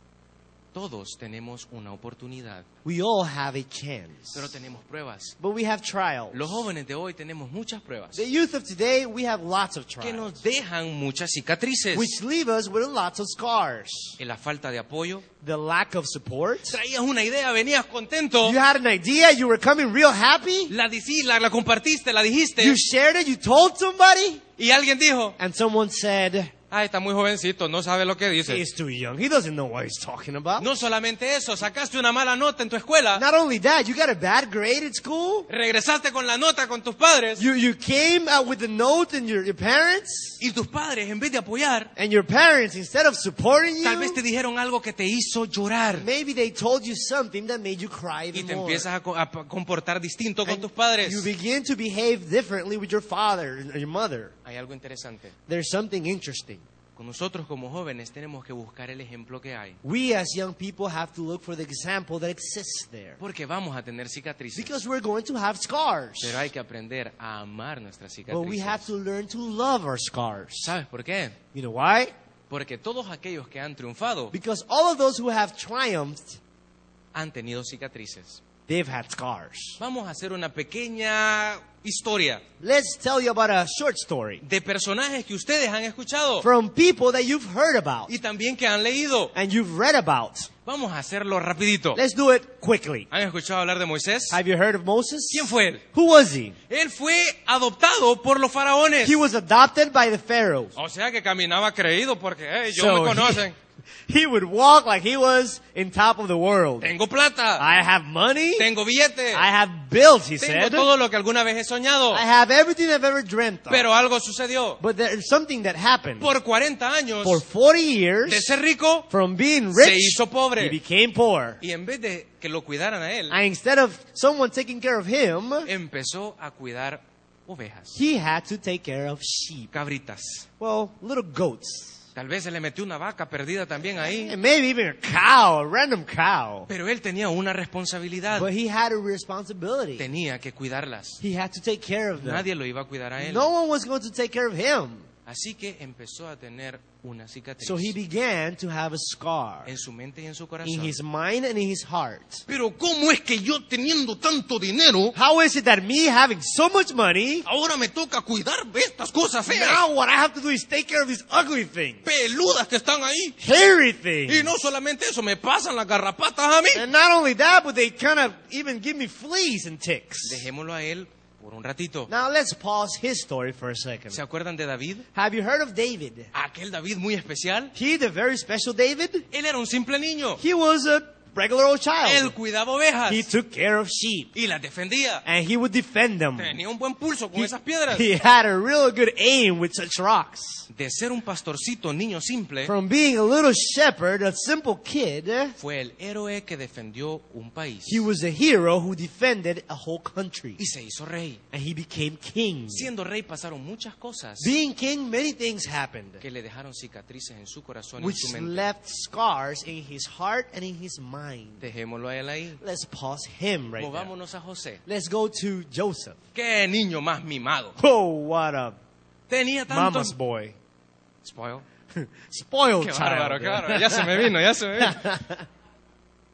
Speaker 1: todos tenemos una oportunidad,
Speaker 2: We all have a chance.
Speaker 1: pero tenemos pruebas.
Speaker 2: But we have trials.
Speaker 1: Los jóvenes de hoy tenemos muchas pruebas
Speaker 2: The youth of today, we have lots of
Speaker 1: que
Speaker 2: trials.
Speaker 1: nos dejan muchas cicatrices.
Speaker 2: Which leave us with lots of scars.
Speaker 1: En la falta de apoyo.
Speaker 2: The lack of support.
Speaker 1: Traías una idea, venías contento,
Speaker 2: You had an idea, you were coming real happy.
Speaker 1: la, dici- la, la compartiste, la dijiste,
Speaker 2: You shared it, you told somebody.
Speaker 1: y alguien dijo,
Speaker 2: And someone said,
Speaker 1: ah, está muy jovencito, no sabe lo que dice.
Speaker 2: he's too young. He doesn't know what he's talking about.
Speaker 1: No solamente eso, sacaste una mala nota en tu escuela,
Speaker 2: Not only that, you got a bad grade at school.
Speaker 1: regresaste con la nota con tus padres,
Speaker 2: You, you came out with a note and your, your parents.
Speaker 1: y tus padres, en vez de apoyar,
Speaker 2: And your parents, instead of supporting
Speaker 1: tal vez te
Speaker 2: you,
Speaker 1: dijeron algo que te hizo llorar.
Speaker 2: maybe they told you something that made you cry
Speaker 1: Y
Speaker 2: even
Speaker 1: te
Speaker 2: more.
Speaker 1: empiezas a, co- a p- comportar distinto con
Speaker 2: And
Speaker 1: tus padres.
Speaker 2: you begin to behave differently with your father or your mother.
Speaker 1: Hay algo interesante.
Speaker 2: There's something interesting.
Speaker 1: Con nosotros como jóvenes tenemos que buscar el ejemplo que hay.
Speaker 2: We as young people have to look for the example that exists there.
Speaker 1: Porque vamos a tener cicatrices.
Speaker 2: Because we're going to have scars.
Speaker 1: Pero hay que aprender a amar nuestras
Speaker 2: But we have
Speaker 1: cicatrices.
Speaker 2: to learn to love our scars.
Speaker 1: ¿Sabes por qué?
Speaker 2: You know why?
Speaker 1: Porque todos aquellos que han triunfado
Speaker 2: Because all of those who have triumphed,
Speaker 1: han tenido cicatrices.
Speaker 2: they've had scars.
Speaker 1: Vamos a hacer una pequeña historia
Speaker 2: Let's tell you about a short story
Speaker 1: de personajes que ustedes han escuchado
Speaker 2: from people that you've heard about
Speaker 1: y también que han leído.
Speaker 2: and you've read about.
Speaker 1: Vamos a hacerlo rapidito.
Speaker 2: Let's do it quickly.
Speaker 1: ¿Han escuchado hablar de Moisés?
Speaker 2: Have you heard of Moses?
Speaker 1: ¿Quién fue él?
Speaker 2: Who was he?
Speaker 1: Él fue adoptado por los faraones.
Speaker 2: He was adopted by the pharaohs.
Speaker 1: O sea que caminaba creído porque hey, ellos
Speaker 2: So
Speaker 1: me conocen.
Speaker 2: he, he would walk like he was in top of the world.
Speaker 1: Tengo plata,
Speaker 2: I have money.
Speaker 1: tengo billete,
Speaker 2: I have bills, he
Speaker 1: tengo
Speaker 2: said.
Speaker 1: todo lo que alguna vez he soñado.
Speaker 2: I have everything I've ever dreamt of.
Speaker 1: Pero algo sucedió.
Speaker 2: But there's something that happened.
Speaker 1: Por cuarenta años
Speaker 2: For forty years,
Speaker 1: de ser rico,
Speaker 2: from being
Speaker 1: se
Speaker 2: rich,
Speaker 1: hizo pobre.
Speaker 2: he became poor.
Speaker 1: Y en vez de que lo cuidaran a él,
Speaker 2: And instead of someone taking care of him,
Speaker 1: empezó a cuidar ovejas,
Speaker 2: he had to take care of sheep.
Speaker 1: cabritas.
Speaker 2: Well, little goats.
Speaker 1: Tal vez se le metió una vaca perdida también ahí.
Speaker 2: And maybe even a cow, a random cow.
Speaker 1: Pero él tenía una responsabilidad.
Speaker 2: But he had a responsibility.
Speaker 1: Tenía que cuidarlas.
Speaker 2: He had to take care of them.
Speaker 1: Nadie lo iba a cuidar a él.
Speaker 2: No one was going to take care of him.
Speaker 1: Así que empezó a tener una cicatriz
Speaker 2: So he began to have a scar
Speaker 1: en su mente y en su
Speaker 2: in
Speaker 1: corazón.
Speaker 2: his mind and in his heart.
Speaker 1: Pero ¿cómo es que yo teniendo tanto dinero,
Speaker 2: How is it that me having so much money,
Speaker 1: ahora me toca cuidar estas cosas feas,
Speaker 2: now what I have to do is take care of these ugly things,
Speaker 1: peludas que están ahí?
Speaker 2: hairy
Speaker 1: Y
Speaker 2: things.
Speaker 1: no solamente eso, me pasan las garrapatas a mí.
Speaker 2: And not only that, but they kind of even give me fleas and ticks.
Speaker 1: Dejémoslo a él por un ratito.
Speaker 2: Now let's pause his story for a second.
Speaker 1: ¿Se acuerdan de David?
Speaker 2: Have you heard of David?
Speaker 1: Aquel David muy especial.
Speaker 2: He, the very special David,
Speaker 1: Él era un simple niño.
Speaker 2: he was a regular old
Speaker 1: Él
Speaker 2: child.
Speaker 1: cuidaba ovejas
Speaker 2: He took care of sheep
Speaker 1: y las defendía.
Speaker 2: and he would defend them.
Speaker 1: Tenía un buen pulso con
Speaker 2: He,
Speaker 1: esas piedras.
Speaker 2: he had a real good aim with such rocks.
Speaker 1: De ser un pastorcito niño simple,
Speaker 2: From being a little shepherd, a simple kid,
Speaker 1: fue el héroe que defendió un país.
Speaker 2: he was a hero who defended a whole country.
Speaker 1: Y se hizo rey.
Speaker 2: And he became king.
Speaker 1: Siendo rey pasaron muchas cosas
Speaker 2: Being king, many things happened,
Speaker 1: que le dejaron cicatrices en su corazón y en
Speaker 2: which
Speaker 1: su mente.
Speaker 2: left scars in his heart and in his mind.
Speaker 1: Dejémoslo a él ahí.
Speaker 2: Let's pause him right now.
Speaker 1: Movámonos a José.
Speaker 2: Let's go to Joseph.
Speaker 1: Qué niño más mimado.
Speaker 2: Oh, what a
Speaker 1: Tenía
Speaker 2: mama's
Speaker 1: tantos...
Speaker 2: boy.
Speaker 1: Spoil.
Speaker 2: Spoiled
Speaker 1: Qué
Speaker 2: child.
Speaker 1: bárbaro, qué bárbaro. Ya se me vino, ya se me vino.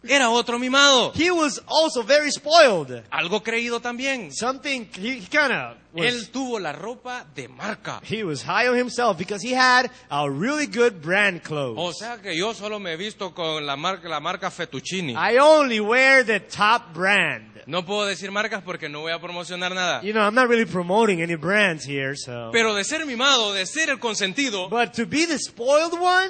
Speaker 1: Era otro mimado.
Speaker 2: He was also very spoiled.
Speaker 1: Algo creído también.
Speaker 2: Something, he, he kind of
Speaker 1: Él
Speaker 2: was,
Speaker 1: tuvo la ropa de marca.
Speaker 2: he was high on himself because he had a really good brand clothes.
Speaker 1: O sea que yo solo me he visto con la marca, la marca Fettuccini.
Speaker 2: I only wear the top brand.
Speaker 1: No puedo decir marcas porque no voy a promocionar nada.
Speaker 2: You know, I'm not really promoting any brands here, so.
Speaker 1: Pero de ser mimado, de ser el consentido,
Speaker 2: But to be the spoiled one,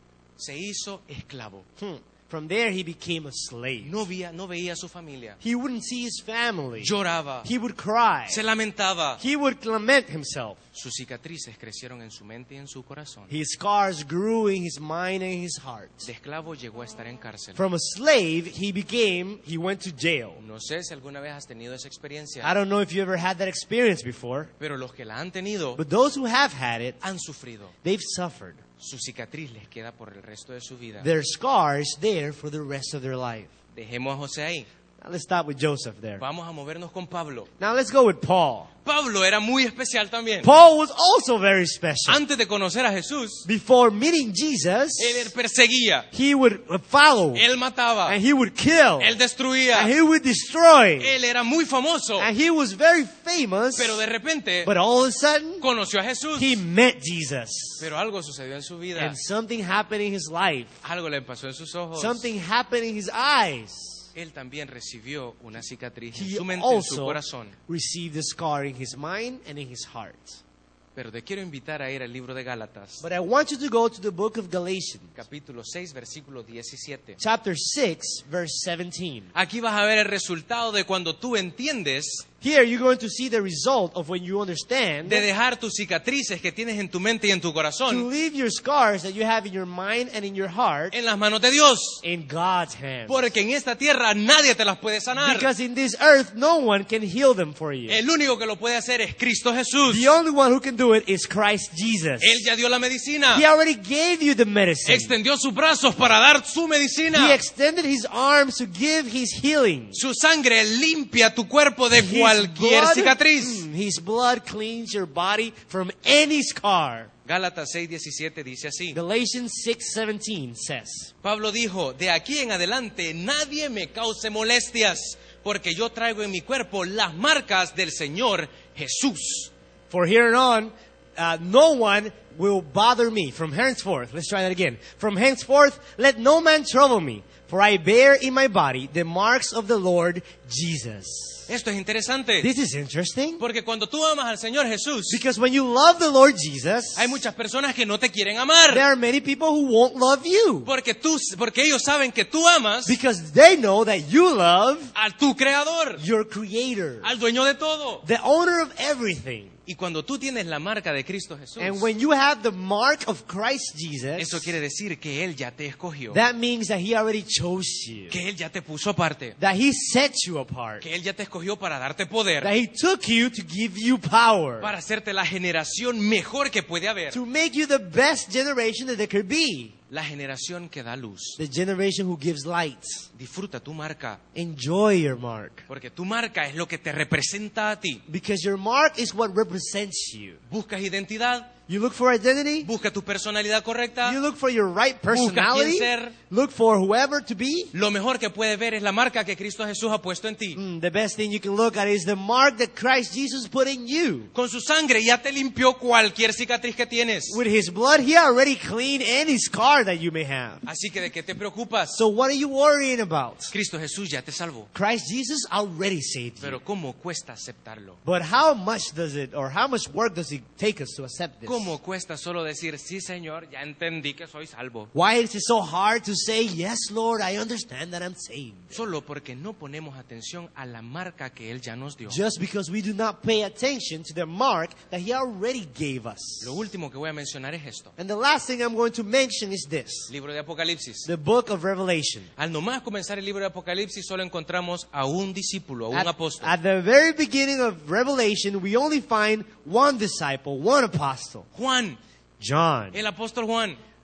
Speaker 1: se hizo esclavo.
Speaker 2: hmm, from there he became a slave.
Speaker 1: No veía, no veía a su familia.
Speaker 2: He wouldn't see his family.
Speaker 1: Lloraba.
Speaker 2: He would cry.
Speaker 1: Se lamentaba.
Speaker 2: He would lament himself.
Speaker 1: Sus cicatrices crecieron en su mente y en su corazón.
Speaker 2: His scars grew in his mind and his heart.
Speaker 1: De esclavo llegó a estar en cárcel.
Speaker 2: From a slave, he became, he went to jail.
Speaker 1: No sé si alguna vez has tenido esa experiencia,
Speaker 2: I don't know if you ever had that experience before,
Speaker 1: pero los que la han tenido
Speaker 2: but those who have had it,
Speaker 1: han sufrido.
Speaker 2: they've suffered.
Speaker 1: Su cicatriz les queda por el resto de su vida.
Speaker 2: Their scars there for the rest of their life.
Speaker 1: Dejemos a José ahí.
Speaker 2: Now let's stop with Joseph there.
Speaker 1: Vamos a movernos con Pablo.
Speaker 2: Now let's go with Paul.
Speaker 1: Pablo era muy especial también.
Speaker 2: Paul was also very special.
Speaker 1: Antes de conocer a Jesús,
Speaker 2: Before meeting Jesus,
Speaker 1: él perseguía,
Speaker 2: he would follow,
Speaker 1: él mataba,
Speaker 2: and he would kill,
Speaker 1: él destruía.
Speaker 2: and he would destroy.
Speaker 1: Él era muy famoso,
Speaker 2: And he was very famous,
Speaker 1: pero de repente
Speaker 2: but all of a sudden,
Speaker 1: conoció a Jesús.
Speaker 2: he met Jesus.
Speaker 1: Pero algo sucedió en su vida.
Speaker 2: And something happened in his life.
Speaker 1: Algo le pasó en sus ojos.
Speaker 2: Something happened in his eyes.
Speaker 1: Él también recibió una cicatriz en
Speaker 2: He
Speaker 1: su mente, en su
Speaker 2: also
Speaker 1: corazón.
Speaker 2: received a scar in his mind and in his heart.
Speaker 1: Pero te quiero invitar a ir al libro de Gálatas,
Speaker 2: But I want you to go to the book of Galatians,
Speaker 1: capítulo seis, versículo diecisiete.
Speaker 2: chapter six, verse seventeen.
Speaker 1: Aquí vas a ver el resultado de cuando tú entiendes
Speaker 2: Here you're going to see the result of when you understand
Speaker 1: de dejar tus cicatrices que tienes en tu mente y en tu
Speaker 2: to
Speaker 1: corazón
Speaker 2: leave your scars that you have in your mind and in your heart
Speaker 1: en las manos de Dios.
Speaker 2: in God's hands.
Speaker 1: Porque en esta tierra nadie te las puede sanar.
Speaker 2: Because in this earth, no one can heal them for you.
Speaker 1: El único que lo puede hacer es Cristo Jesús.
Speaker 2: The only one who can do it is Christ Jesus.
Speaker 1: Él ya dio la medicina.
Speaker 2: He already gave you the medicine.
Speaker 1: Extendió sus brazos para dar su medicina.
Speaker 2: He extended his arms to give his healing.
Speaker 1: Su sangre limpia tu cuerpo de
Speaker 2: His
Speaker 1: cualquier
Speaker 2: blood-
Speaker 1: cicatriz.
Speaker 2: Mm, His blood cleans your body from any scar.
Speaker 1: Gálatas seis diecisiete dice así.
Speaker 2: Galatians six seventeen says,
Speaker 1: Pablo dijo, de aquí en adelante nadie me cause molestias, porque yo traigo en mi cuerpo las marcas del Señor Jesús.
Speaker 2: For here on, uh, no one will bother me. From henceforth, let's try that again. From henceforth, let no man trouble me, for I bear in my body the marks of the Lord Jesus.
Speaker 1: Esto es interesante,
Speaker 2: This is interesting.
Speaker 1: porque cuando tú amas al Señor Jesús,
Speaker 2: Because when you love the Lord Jesus,
Speaker 1: hay muchas personas que no te quieren
Speaker 2: there
Speaker 1: amar,
Speaker 2: are many people who won't love you.
Speaker 1: porque tú, porque ellos saben que tú amas
Speaker 2: Because they know that you love
Speaker 1: a tu creador,
Speaker 2: your Creator,
Speaker 1: al dueño de todo.
Speaker 2: the owner of everything.
Speaker 1: Y cuando tú tienes la marca de Cristo Jesús,
Speaker 2: And when you have the mark of Christ Jesus,
Speaker 1: eso quiere decir que Él ya te escogió,
Speaker 2: that means that He already chose you,
Speaker 1: que Él ya te puso aparte,
Speaker 2: that He set you apart,
Speaker 1: que Él ya te escogió para darte poder,
Speaker 2: that He took you to give you power,
Speaker 1: para hacerte la generación mejor que puede haber,
Speaker 2: to make you the best generation that there could be,
Speaker 1: la generación que da luz.
Speaker 2: the generation who gives light.
Speaker 1: Disfruta tu marca,
Speaker 2: Enjoy your mark,
Speaker 1: porque tu marca es lo que te representa a ti.
Speaker 2: because your mark is what represents you.
Speaker 1: Buscas identidad,
Speaker 2: You look for identity,
Speaker 1: busca tu personalidad correcta.
Speaker 2: you look for your right
Speaker 1: Busca
Speaker 2: personality,
Speaker 1: quién ser.
Speaker 2: look for whoever to be.
Speaker 1: Lo mejor que puedes ver es la marca que Cristo Jesús ha puesto en ti.
Speaker 2: Mm, the best thing you can look at is the mark that Christ Jesus put in you.
Speaker 1: Con su sangre ya te limpió cualquier cicatriz que tienes.
Speaker 2: With His blood, He already cleaned any scar that you may have.
Speaker 1: Así que ¿de qué te preocupas?
Speaker 2: So what are you worrying about?
Speaker 1: Cristo Jesús ya te salvó.
Speaker 2: Christ Jesus already saved you.
Speaker 1: Pero ¿cómo cuesta aceptarlo?
Speaker 2: But how much does it, or how much work does it take us to accept this?
Speaker 1: ¿Cómo cuesta solo decir, sí Señor, ya entendí que soy salvo?
Speaker 2: Why is it so hard to say, yes, Lord, I understand that I'm saved?
Speaker 1: Solo porque no ponemos atención a la marca que Él ya nos dio.
Speaker 2: Just because we do not pay attention to the mark that He already gave us.
Speaker 1: Lo último que voy a mencionar es esto.
Speaker 2: And the last thing I'm going to mention is this.
Speaker 1: Libro de Apocalipsis.
Speaker 2: The book of Revelation.
Speaker 1: Al nomás comenzar el libro de Apocalipsis solo encontramos a un discípulo, a un
Speaker 2: At,
Speaker 1: apóstol.
Speaker 2: at the very beginning of Revelation, we only find one disciple, one apostle,
Speaker 1: Juan,
Speaker 2: John.
Speaker 1: el apóstol Juan.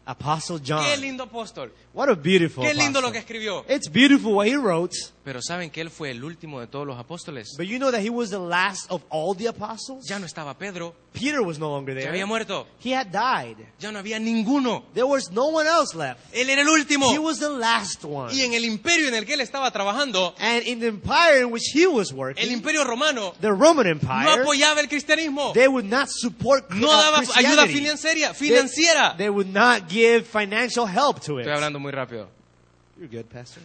Speaker 2: Apostle John.
Speaker 1: Qué lindo apóstol.
Speaker 2: What a beautiful
Speaker 1: Qué lindo lo
Speaker 2: apostle.
Speaker 1: que escribió.
Speaker 2: It's beautiful what he wrote.
Speaker 1: Pero ¿saben que él fue el último de todos los apóstoles?
Speaker 2: But you know that he was the last of all the apostles?
Speaker 1: Ya no estaba Pedro,
Speaker 2: Peter was no longer
Speaker 1: ya
Speaker 2: there.
Speaker 1: había muerto,
Speaker 2: He had died.
Speaker 1: ya no había ninguno.
Speaker 2: There was no one else left.
Speaker 1: Él era el último.
Speaker 2: He was the last one.
Speaker 1: Y en el imperio en el que él estaba trabajando,
Speaker 2: And in the empire in which he was
Speaker 1: el
Speaker 2: working,
Speaker 1: imperio romano
Speaker 2: the Roman
Speaker 1: no
Speaker 2: Empire,
Speaker 1: apoyaba el cristianismo,
Speaker 2: they would not support
Speaker 1: no
Speaker 2: uh,
Speaker 1: daba ayuda
Speaker 2: Christianity.
Speaker 1: financiera,
Speaker 2: They,
Speaker 1: financiera.
Speaker 2: they would not give financial help to it.
Speaker 1: Estoy hablando muy rápido.
Speaker 2: You're good, Pastor.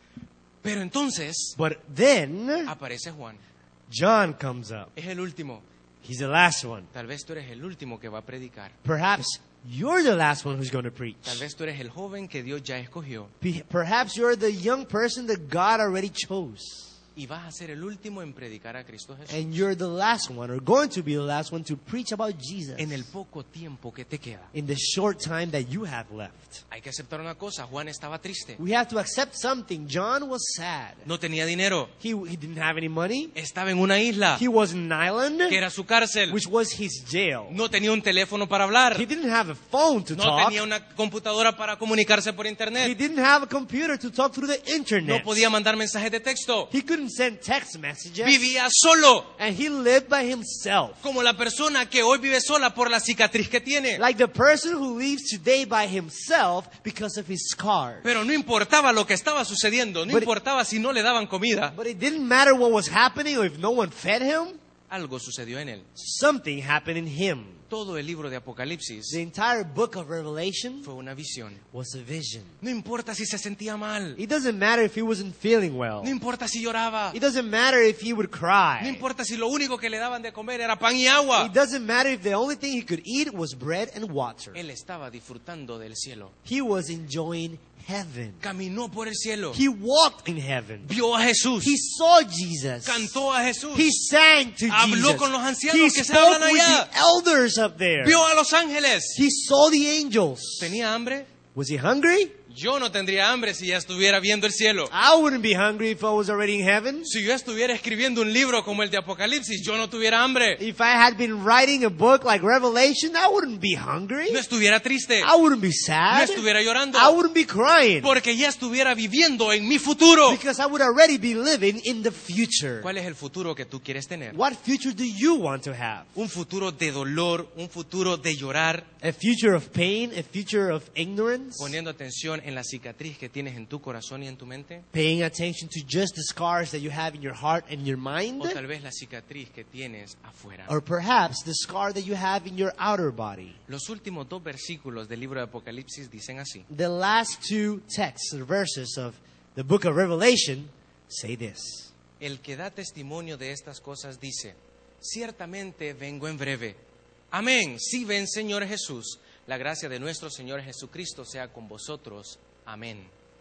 Speaker 1: Pero entonces
Speaker 2: But then,
Speaker 1: aparece Juan.
Speaker 2: John comes up.
Speaker 1: Es el último.
Speaker 2: He's the last one.
Speaker 1: Tal vez tú eres el último que va a predicar.
Speaker 2: Perhaps you're the last one who's going to preach.
Speaker 1: Tal vez tú eres el joven que Dios ya escogió.
Speaker 2: Pe- Perhaps you're the young person that God already chose.
Speaker 1: Y vas a ser el último en predicar a Cristo Jesús.
Speaker 2: And you're the last one, or going to be the last one, to preach about Jesus
Speaker 1: En el poco tiempo que te queda.
Speaker 2: in the short time that you have left.
Speaker 1: Hay que aceptar una cosa. Juan estaba triste.
Speaker 2: We have to accept something. John was sad.
Speaker 1: No tenía dinero.
Speaker 2: He, he didn't have any money.
Speaker 1: Estaba en una isla
Speaker 2: He was in an island,
Speaker 1: que era su cárcel.
Speaker 2: which was his jail.
Speaker 1: No tenía un teléfono para hablar.
Speaker 2: He didn't have a phone to
Speaker 1: No
Speaker 2: talk.
Speaker 1: tenía una computadora para comunicarse por
Speaker 2: He
Speaker 1: internet.
Speaker 2: didn't have a computer to talk through the
Speaker 1: No
Speaker 2: internet.
Speaker 1: podía mandar mensajes de texto.
Speaker 2: He couldn't send text messages.
Speaker 1: Vivía solo.
Speaker 2: And he lived by himself.
Speaker 1: Como la persona que hoy vive sola por la cicatriz que tiene.
Speaker 2: Like the person who lives today by himself because of his scars.
Speaker 1: Pero no importaba lo que estaba sucediendo. No
Speaker 2: But it-
Speaker 1: importaba si no le daban comida.
Speaker 2: But it didn't matter what was happening or if no one fed him.
Speaker 1: Algo sucedió en él.
Speaker 2: Something happened in him.
Speaker 1: Todo el libro de Apocalipsis
Speaker 2: The entire book of Revelation
Speaker 1: fue una visión.
Speaker 2: was a vision.
Speaker 1: No importa si se sentía mal.
Speaker 2: It doesn't matter if he wasn't feeling well.
Speaker 1: No importa si lloraba.
Speaker 2: It doesn't matter if he would
Speaker 1: No
Speaker 2: cry.
Speaker 1: importa si lo único que le daban de comer era pan y agua.
Speaker 2: It doesn't matter if the only thing he could eat was bread and water.
Speaker 1: Él estaba disfrutando del cielo.
Speaker 2: He was enjoying heaven.
Speaker 1: Caminó por el cielo.
Speaker 2: He walked in heaven.
Speaker 1: Vio a Jesús.
Speaker 2: He saw Jesus.
Speaker 1: Cantó a Jesús.
Speaker 2: He sang to
Speaker 1: Habló
Speaker 2: Jesus.
Speaker 1: con los ancianos
Speaker 2: He
Speaker 1: que se
Speaker 2: spoke
Speaker 1: hablan
Speaker 2: with
Speaker 1: allá.
Speaker 2: the elders up there.
Speaker 1: Vio a los ángeles.
Speaker 2: He saw the angels.
Speaker 1: ¿Tenía hambre?
Speaker 2: Was he hungry?
Speaker 1: Yo no tendría hambre si ya estuviera viendo el cielo.
Speaker 2: I wouldn't be hungry if I was already in heaven.
Speaker 1: Si yo estuviera escribiendo un libro como el de Apocalipsis, yo no tuviera hambre.
Speaker 2: If I had been writing a book like Revelation, I wouldn't be hungry.
Speaker 1: No estuviera triste.
Speaker 2: I wouldn't be
Speaker 1: No
Speaker 2: sad.
Speaker 1: estuviera llorando.
Speaker 2: I wouldn't be crying.
Speaker 1: Porque ya estuviera viviendo en mi futuro.
Speaker 2: Because I would already be living in the future.
Speaker 1: ¿Cuál es el futuro que tú quieres tener?
Speaker 2: What future do you want to have?
Speaker 1: Un futuro de dolor, un futuro de llorar,
Speaker 2: A future of pain? A future of ignorance?
Speaker 1: poniendo atención en la cicatriz que tienes en tu corazón y en tu mente.
Speaker 2: Paying attention to just the scars that you have in your heart and your mind?
Speaker 1: O tal vez la cicatriz que tienes afuera.
Speaker 2: Or perhaps the scar that you have in your outer body?
Speaker 1: Los últimos dos versículos del libro de Apocalipsis dicen así.
Speaker 2: The last two texts or verses of the book of Revelation say this.
Speaker 1: El que da testimonio de estas cosas dice, ciertamente vengo en breve. Amén. Sí, ven, Señor Jesús. La gracia de nuestro Señor Jesucristo sea con vosotros. Amén.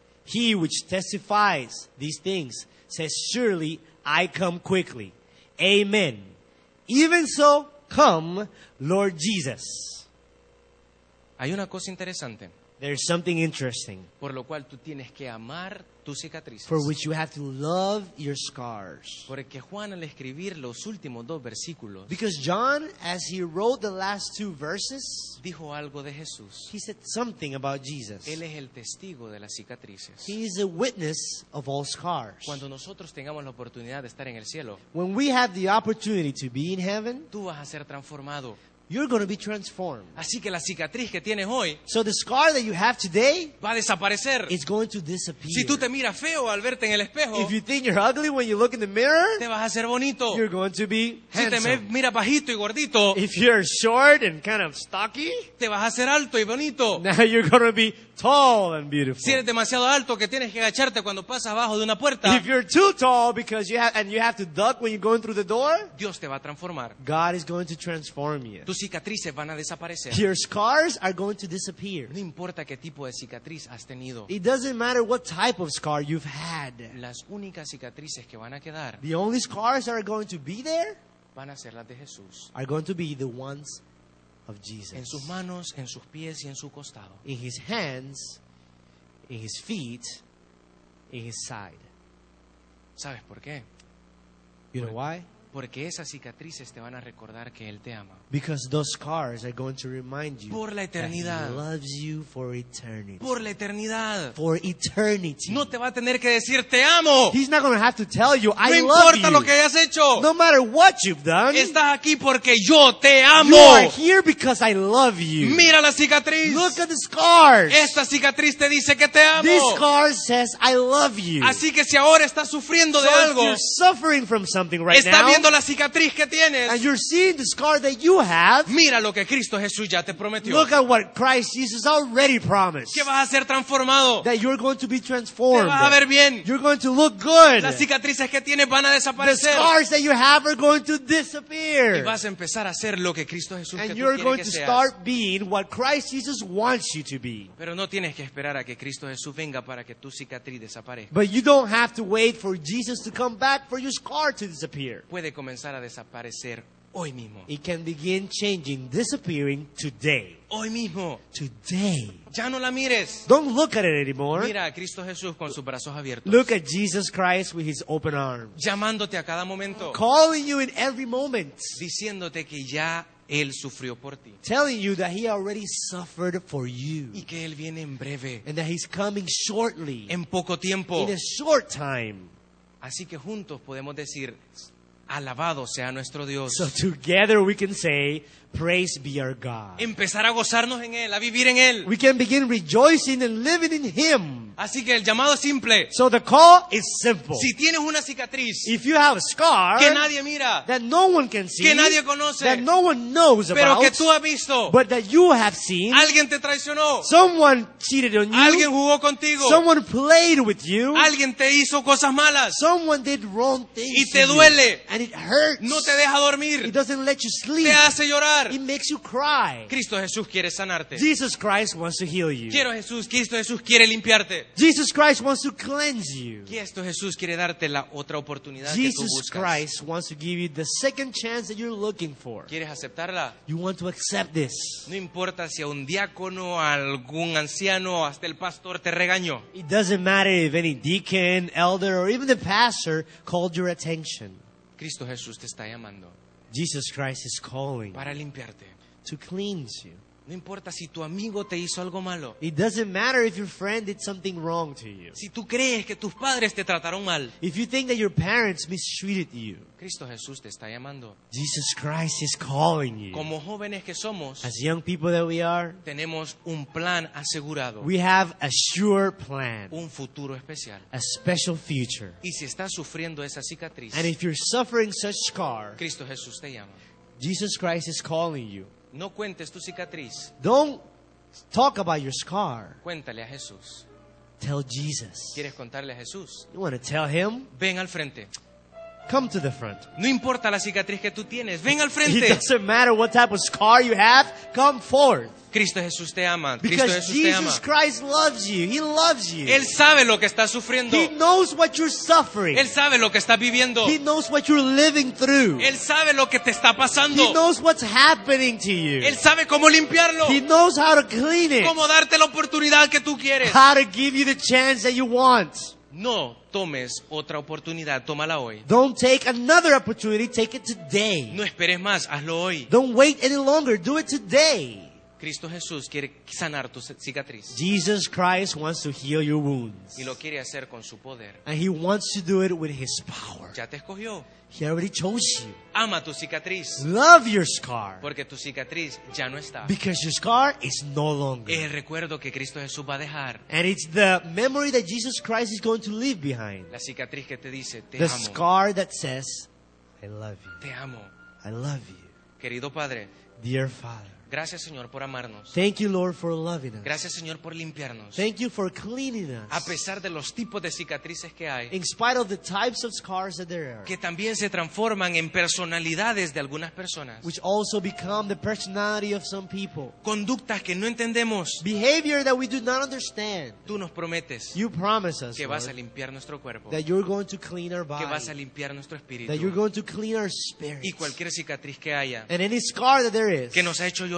Speaker 2: He which testifies these things says, surely I come quickly. Amen. Even so, come, Lord Jesus.
Speaker 1: Hay una cosa interesante,
Speaker 2: There's something interesting
Speaker 1: por lo cual tú tienes que amar tus cicatrices.
Speaker 2: for which you have to love your scars.
Speaker 1: Porque Juan al escribir los últimos dos versículos
Speaker 2: Because John, as he wrote the last two verses,
Speaker 1: dijo algo de Jesús.
Speaker 2: he said something about Jesus.
Speaker 1: Él es el testigo de las cicatrices.
Speaker 2: He is a witness of all scars.
Speaker 1: Cuando nosotros tengamos la oportunidad de estar en el cielo,
Speaker 2: When we have the opportunity to be in heaven,
Speaker 1: tú vas a ser transformado.
Speaker 2: you're going to be transformed.
Speaker 1: Así que la cicatriz que tienes hoy
Speaker 2: So the scar that you have today
Speaker 1: va a desaparecer.
Speaker 2: is going to disappear.
Speaker 1: Si tú te miras feo al verte en el espejo,
Speaker 2: If you think you're ugly when you look in the mirror,
Speaker 1: te vas a hacer bonito.
Speaker 2: you're going to be
Speaker 1: Si te
Speaker 2: handsome.
Speaker 1: miras bajito y gordito,
Speaker 2: If you're short and kind of stocky,
Speaker 1: te vas a hacer alto y bonito.
Speaker 2: now you're going to be tall and beautiful.
Speaker 1: Si eres demasiado alto que tienes que agacharte cuando pasas abajo de una puerta,
Speaker 2: If you're too tall because you have and you have to duck when you're going through the door,
Speaker 1: Dios te va a transformar.
Speaker 2: God is going to transform you.
Speaker 1: Tus cicatrices van a desaparecer.
Speaker 2: Your scars are going to disappear.
Speaker 1: No importa qué tipo de cicatriz has tenido.
Speaker 2: It doesn't matter what type of scar you've had.
Speaker 1: Las únicas cicatrices que van a quedar
Speaker 2: The only scars that are going to be there
Speaker 1: van a ser las de Jesús.
Speaker 2: are going to be the ones of Jesus.
Speaker 1: En sus manos, en sus pies y en su costado.
Speaker 2: In his hands, in his feet, in his side.
Speaker 1: ¿Sabes por qué?
Speaker 2: You know why?
Speaker 1: Porque esas cicatrices te van a recordar que Él te ama.
Speaker 2: Because those scars are going to remind you
Speaker 1: Por la
Speaker 2: that
Speaker 1: eternidad.
Speaker 2: He loves you for eternity.
Speaker 1: Por la eternidad.
Speaker 2: For eternity.
Speaker 1: No te va a tener que decir te amo.
Speaker 2: He's not going to have to tell you, I
Speaker 1: No
Speaker 2: love
Speaker 1: importa
Speaker 2: you.
Speaker 1: lo que hayas hecho.
Speaker 2: No matter what you've done,
Speaker 1: Estás aquí porque yo te
Speaker 2: you
Speaker 1: amo.
Speaker 2: are here because I love you.
Speaker 1: Mira la cicatriz.
Speaker 2: Look at the scars.
Speaker 1: Esta cicatriz te dice que te amo.
Speaker 2: This scar says, I love you.
Speaker 1: Así que si ahora estás sufriendo
Speaker 2: So
Speaker 1: de
Speaker 2: if
Speaker 1: algo,
Speaker 2: you're suffering from something right
Speaker 1: estás
Speaker 2: now,
Speaker 1: viendo la cicatriz que tienes,
Speaker 2: and you're seeing the scar that you have,
Speaker 1: mira lo que Cristo Jesús ya te prometió.
Speaker 2: look at what Christ Jesus already promised.
Speaker 1: Que vas a ser transformado.
Speaker 2: That you're going to be
Speaker 1: Te
Speaker 2: transformed.
Speaker 1: vas a ver bien.
Speaker 2: You're going to look good.
Speaker 1: Las cicatrices que tienes van a
Speaker 2: The
Speaker 1: desaparecer.
Speaker 2: scars that you have are going to
Speaker 1: Y
Speaker 2: disappear.
Speaker 1: vas a empezar a hacer lo que Cristo Jesús que
Speaker 2: And
Speaker 1: tú
Speaker 2: you're
Speaker 1: quieres
Speaker 2: going
Speaker 1: que
Speaker 2: to
Speaker 1: seas.
Speaker 2: start being what Christ Jesus wants you to be.
Speaker 1: Pero no tienes que esperar a que Cristo Jesús venga para que tu cicatriz desaparezca.
Speaker 2: But you don't have to wait for Jesus to come back for your scar to disappear.
Speaker 1: Puede comenzar a desaparecer hoy mismo.
Speaker 2: It can begin changing, disappearing today.
Speaker 1: Hoy mismo.
Speaker 2: Today.
Speaker 1: Ya no la mires.
Speaker 2: Don't look at it anymore.
Speaker 1: Mira a Cristo Jesús con sus brazos abiertos.
Speaker 2: Look at Jesus Christ with His open arms.
Speaker 1: Llamándote a cada momento.
Speaker 2: Calling you in every moment.
Speaker 1: Diciéndote que ya Él sufrió por ti.
Speaker 2: Telling you that He already suffered for you.
Speaker 1: Y que Él viene en breve.
Speaker 2: And that He's coming shortly.
Speaker 1: En poco tiempo.
Speaker 2: In a short time.
Speaker 1: Así que juntos podemos decir, alabado sea nuestro Dios.
Speaker 2: So together we can say, praise be our God.
Speaker 1: Empezar a gozarnos en Él, a vivir en Él.
Speaker 2: We can begin rejoicing and living in Him.
Speaker 1: Así que el llamado es simple.
Speaker 2: So the call is simple.
Speaker 1: Si tienes una cicatriz
Speaker 2: If you have a scar
Speaker 1: que nadie mira,
Speaker 2: that no one can see,
Speaker 1: que nadie conoce,
Speaker 2: that no one knows
Speaker 1: pero
Speaker 2: about,
Speaker 1: que tú has visto,
Speaker 2: but that you have seen,
Speaker 1: alguien te traicionó,
Speaker 2: someone cheated on you,
Speaker 1: alguien jugó contigo,
Speaker 2: someone played with you,
Speaker 1: alguien te hizo cosas malas,
Speaker 2: someone did wrong things
Speaker 1: y te
Speaker 2: to you,
Speaker 1: duele,
Speaker 2: and it hurts.
Speaker 1: no te deja
Speaker 2: It
Speaker 1: dormir,
Speaker 2: doesn't let you sleep.
Speaker 1: te hace llorar.
Speaker 2: It makes you cry.
Speaker 1: Cristo Jesús quiere sanarte.
Speaker 2: Jesus Christ wants to heal you.
Speaker 1: Quiero Jesús, Cristo Jesús quiere limpiarte.
Speaker 2: Jesus Christ wants to cleanse you.
Speaker 1: Cristo Jesús quiere darte la otra oportunidad que tú
Speaker 2: Jesus
Speaker 1: buscas.
Speaker 2: Christ wants to give you the second chance that you're looking for.
Speaker 1: ¿Quieres aceptarla?
Speaker 2: You want to accept this.
Speaker 1: No importa si a un diácono, a algún anciano, hasta el pastor te regañó.
Speaker 2: It doesn't matter if any deacon, elder, or even the pastor called your attention.
Speaker 1: Cristo Jesús te está llamando
Speaker 2: Jesus Christ is calling
Speaker 1: para limpiarte.
Speaker 2: to cleanse you.
Speaker 1: No importa si tu amigo te hizo algo malo.
Speaker 2: It doesn't matter if your friend did something wrong to you.
Speaker 1: Si tú crees que tus padres te trataron mal.
Speaker 2: If you think that your parents mistreated you.
Speaker 1: Cristo Jesús te está llamando.
Speaker 2: Jesus Christ is calling you.
Speaker 1: Como jóvenes que somos,
Speaker 2: As young people that we are,
Speaker 1: tenemos un plan asegurado.
Speaker 2: we have a sure plan,
Speaker 1: Un futuro especial.
Speaker 2: a special future.
Speaker 1: Y si estás sufriendo esa cicatriz,
Speaker 2: And if you're suffering such scar,
Speaker 1: Cristo Jesús te llama.
Speaker 2: Jesus Christ is calling you.
Speaker 1: No cuentes tu cicatriz.
Speaker 2: Don't talk about your scar.
Speaker 1: Cuéntale a Jesús.
Speaker 2: Tell Jesus.
Speaker 1: ¿Quieres contarle a Jesús?
Speaker 2: You want to tell Him?
Speaker 1: Ven al frente.
Speaker 2: Come to the front.
Speaker 1: No importa la cicatriz que tú tienes. Ven al
Speaker 2: It
Speaker 1: frente.
Speaker 2: doesn't matter what type of scar you have, come forth.
Speaker 1: Cristo Jesús te ama. Cristo
Speaker 2: Because
Speaker 1: Jesús te ama.
Speaker 2: Jesus Christ loves you. He loves you.
Speaker 1: Él sabe lo que estás sufriendo.
Speaker 2: He knows what you're suffering.
Speaker 1: Él sabe lo que estás viviendo.
Speaker 2: He knows what you're living through.
Speaker 1: Él sabe lo que te está pasando.
Speaker 2: He knows what's happening to you.
Speaker 1: Él sabe cómo limpiarlo.
Speaker 2: He knows how to clean it.
Speaker 1: Cómo darte la oportunidad que tú quieres.
Speaker 2: How to give you the chance that you want.
Speaker 1: No tomes otra oportunidad. Tómala hoy.
Speaker 2: Don't take another opportunity. Take it today.
Speaker 1: No esperes más. Hazlo hoy.
Speaker 2: Don't wait any longer. Do it today.
Speaker 1: Cristo Jesús quiere sanar tu cicatriz.
Speaker 2: Jesus Christ wants to heal your wounds.
Speaker 1: Y lo quiere hacer con su poder.
Speaker 2: And He wants to do it with His power.
Speaker 1: Ya te escogió.
Speaker 2: He already chose you.
Speaker 1: Ama tu cicatriz.
Speaker 2: Love your scar.
Speaker 1: Porque tu cicatriz ya no está.
Speaker 2: Because your scar is no longer.
Speaker 1: Es el recuerdo que Cristo Jesús va a dejar.
Speaker 2: And it's the memory that Jesus Christ is going to leave behind.
Speaker 1: La cicatriz que te dice, te
Speaker 2: The
Speaker 1: amo.
Speaker 2: scar that says, I love you.
Speaker 1: Te amo.
Speaker 2: I love you.
Speaker 1: Querido Padre,
Speaker 2: Dear Father.
Speaker 1: gracias Señor por amarnos.
Speaker 2: Thank you, Lord, for loving us.
Speaker 1: Gracias Señor por limpiarnos.
Speaker 2: Thank you for cleaning
Speaker 1: A
Speaker 2: us.
Speaker 1: pesar de los tipos de cicatrices que hay,
Speaker 2: In spite of the types of scars that there are.
Speaker 1: que también se transforman en personalidades de algunas personas.
Speaker 2: Which also become the personality of some people.
Speaker 1: Conductas que no entendemos.
Speaker 2: Behavior that we do not understand.
Speaker 1: Tú nos prometes
Speaker 2: You promise us,
Speaker 1: que vas a
Speaker 2: Lord,
Speaker 1: limpiar nuestro cuerpo,
Speaker 2: that you're going to clean our
Speaker 1: que vas a
Speaker 2: body.
Speaker 1: limpiar nuestro
Speaker 2: That you're
Speaker 1: espíritu.
Speaker 2: going to clean our spirit.
Speaker 1: Y cualquier cicatriz que haya,
Speaker 2: And any scar that there is
Speaker 1: que nos ha hecho llorar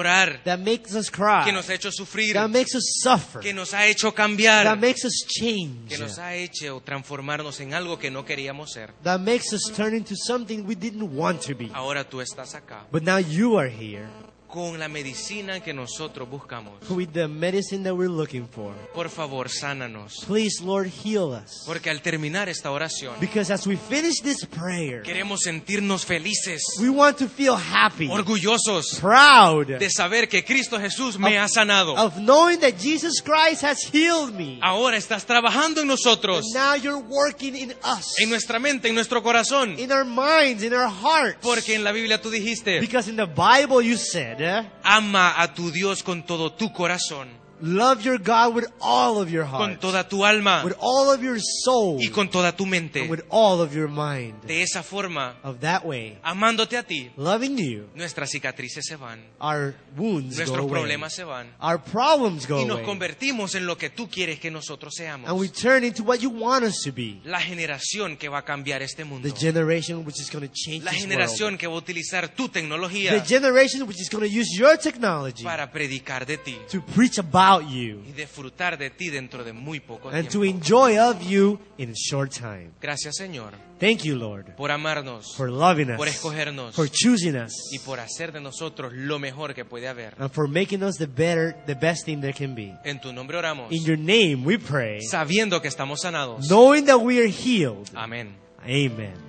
Speaker 1: llorar,
Speaker 2: that makes us cry,
Speaker 1: que nos ha hecho sufrir,
Speaker 2: that makes us suffer,
Speaker 1: que nos ha hecho
Speaker 2: that
Speaker 1: cambiar,
Speaker 2: makes us change,
Speaker 1: que nos ha hecho transformarnos en algo que no queríamos ser.
Speaker 2: that makes us turn into something we didn't want to be.
Speaker 1: Ahora tú estás acá
Speaker 2: But now you are here
Speaker 1: con la medicina que nosotros buscamos.
Speaker 2: with the medicine that we're looking for.
Speaker 1: Por favor, sánanos.
Speaker 2: Please, Lord, heal us.
Speaker 1: Porque al terminar esta oración,
Speaker 2: Because as we finish this prayer,
Speaker 1: queremos sentirnos felices,
Speaker 2: we want to feel happy,
Speaker 1: orgullosos
Speaker 2: proud
Speaker 1: de saber que Cristo Jesús me ha sanado.
Speaker 2: of knowing that Jesus Christ has healed me.
Speaker 1: Ahora estás trabajando en nosotros,
Speaker 2: And now you're working in us,
Speaker 1: en nuestra mente, en nuestro corazón.
Speaker 2: in our minds, in our hearts.
Speaker 1: Porque en la Biblia tú dijiste,
Speaker 2: Because in the Bible you said, eh,
Speaker 1: ama a tu Dios con todo tu corazón,
Speaker 2: love your God with all of your
Speaker 1: con
Speaker 2: heart,
Speaker 1: toda tu alma
Speaker 2: with all of your soul,
Speaker 1: y con toda tu
Speaker 2: and
Speaker 1: mente.
Speaker 2: with all of your mind.
Speaker 1: De esa forma,
Speaker 2: Of that way,
Speaker 1: amándote a ti,
Speaker 2: loving you,
Speaker 1: nuestras cicatrices se van,
Speaker 2: our wounds go
Speaker 1: nuestros
Speaker 2: away,
Speaker 1: problemas se van
Speaker 2: our problems go
Speaker 1: y nos
Speaker 2: away,
Speaker 1: convertimos en lo que tú quieres que nosotros
Speaker 2: and we
Speaker 1: seamos.
Speaker 2: turn into what you want us to be.
Speaker 1: La generación que va a cambiar este mundo.
Speaker 2: The generation which is going to change
Speaker 1: La
Speaker 2: this
Speaker 1: generación
Speaker 2: world.
Speaker 1: que va a utilizar tu
Speaker 2: The
Speaker 1: tecnología
Speaker 2: generation which is going to use your technology
Speaker 1: para predicar de ti
Speaker 2: to preach about you
Speaker 1: y disfrutar de ti dentro de muy poco
Speaker 2: and to
Speaker 1: tiempo.
Speaker 2: enjoy of you in a short time.
Speaker 1: Gracias, Señor,
Speaker 2: Thank you, Lord,
Speaker 1: por amarnos,
Speaker 2: for loving
Speaker 1: por
Speaker 2: us,
Speaker 1: escogernos
Speaker 2: for choosing us,
Speaker 1: y por hacer de nosotros lo mejor que puede haber.
Speaker 2: and for making us the better, the best thing there can be.
Speaker 1: En tu nombre oramos,
Speaker 2: In your name we pray,
Speaker 1: sabiendo que estamos sanados.
Speaker 2: knowing that we are healed.
Speaker 1: Amén.
Speaker 2: Amen.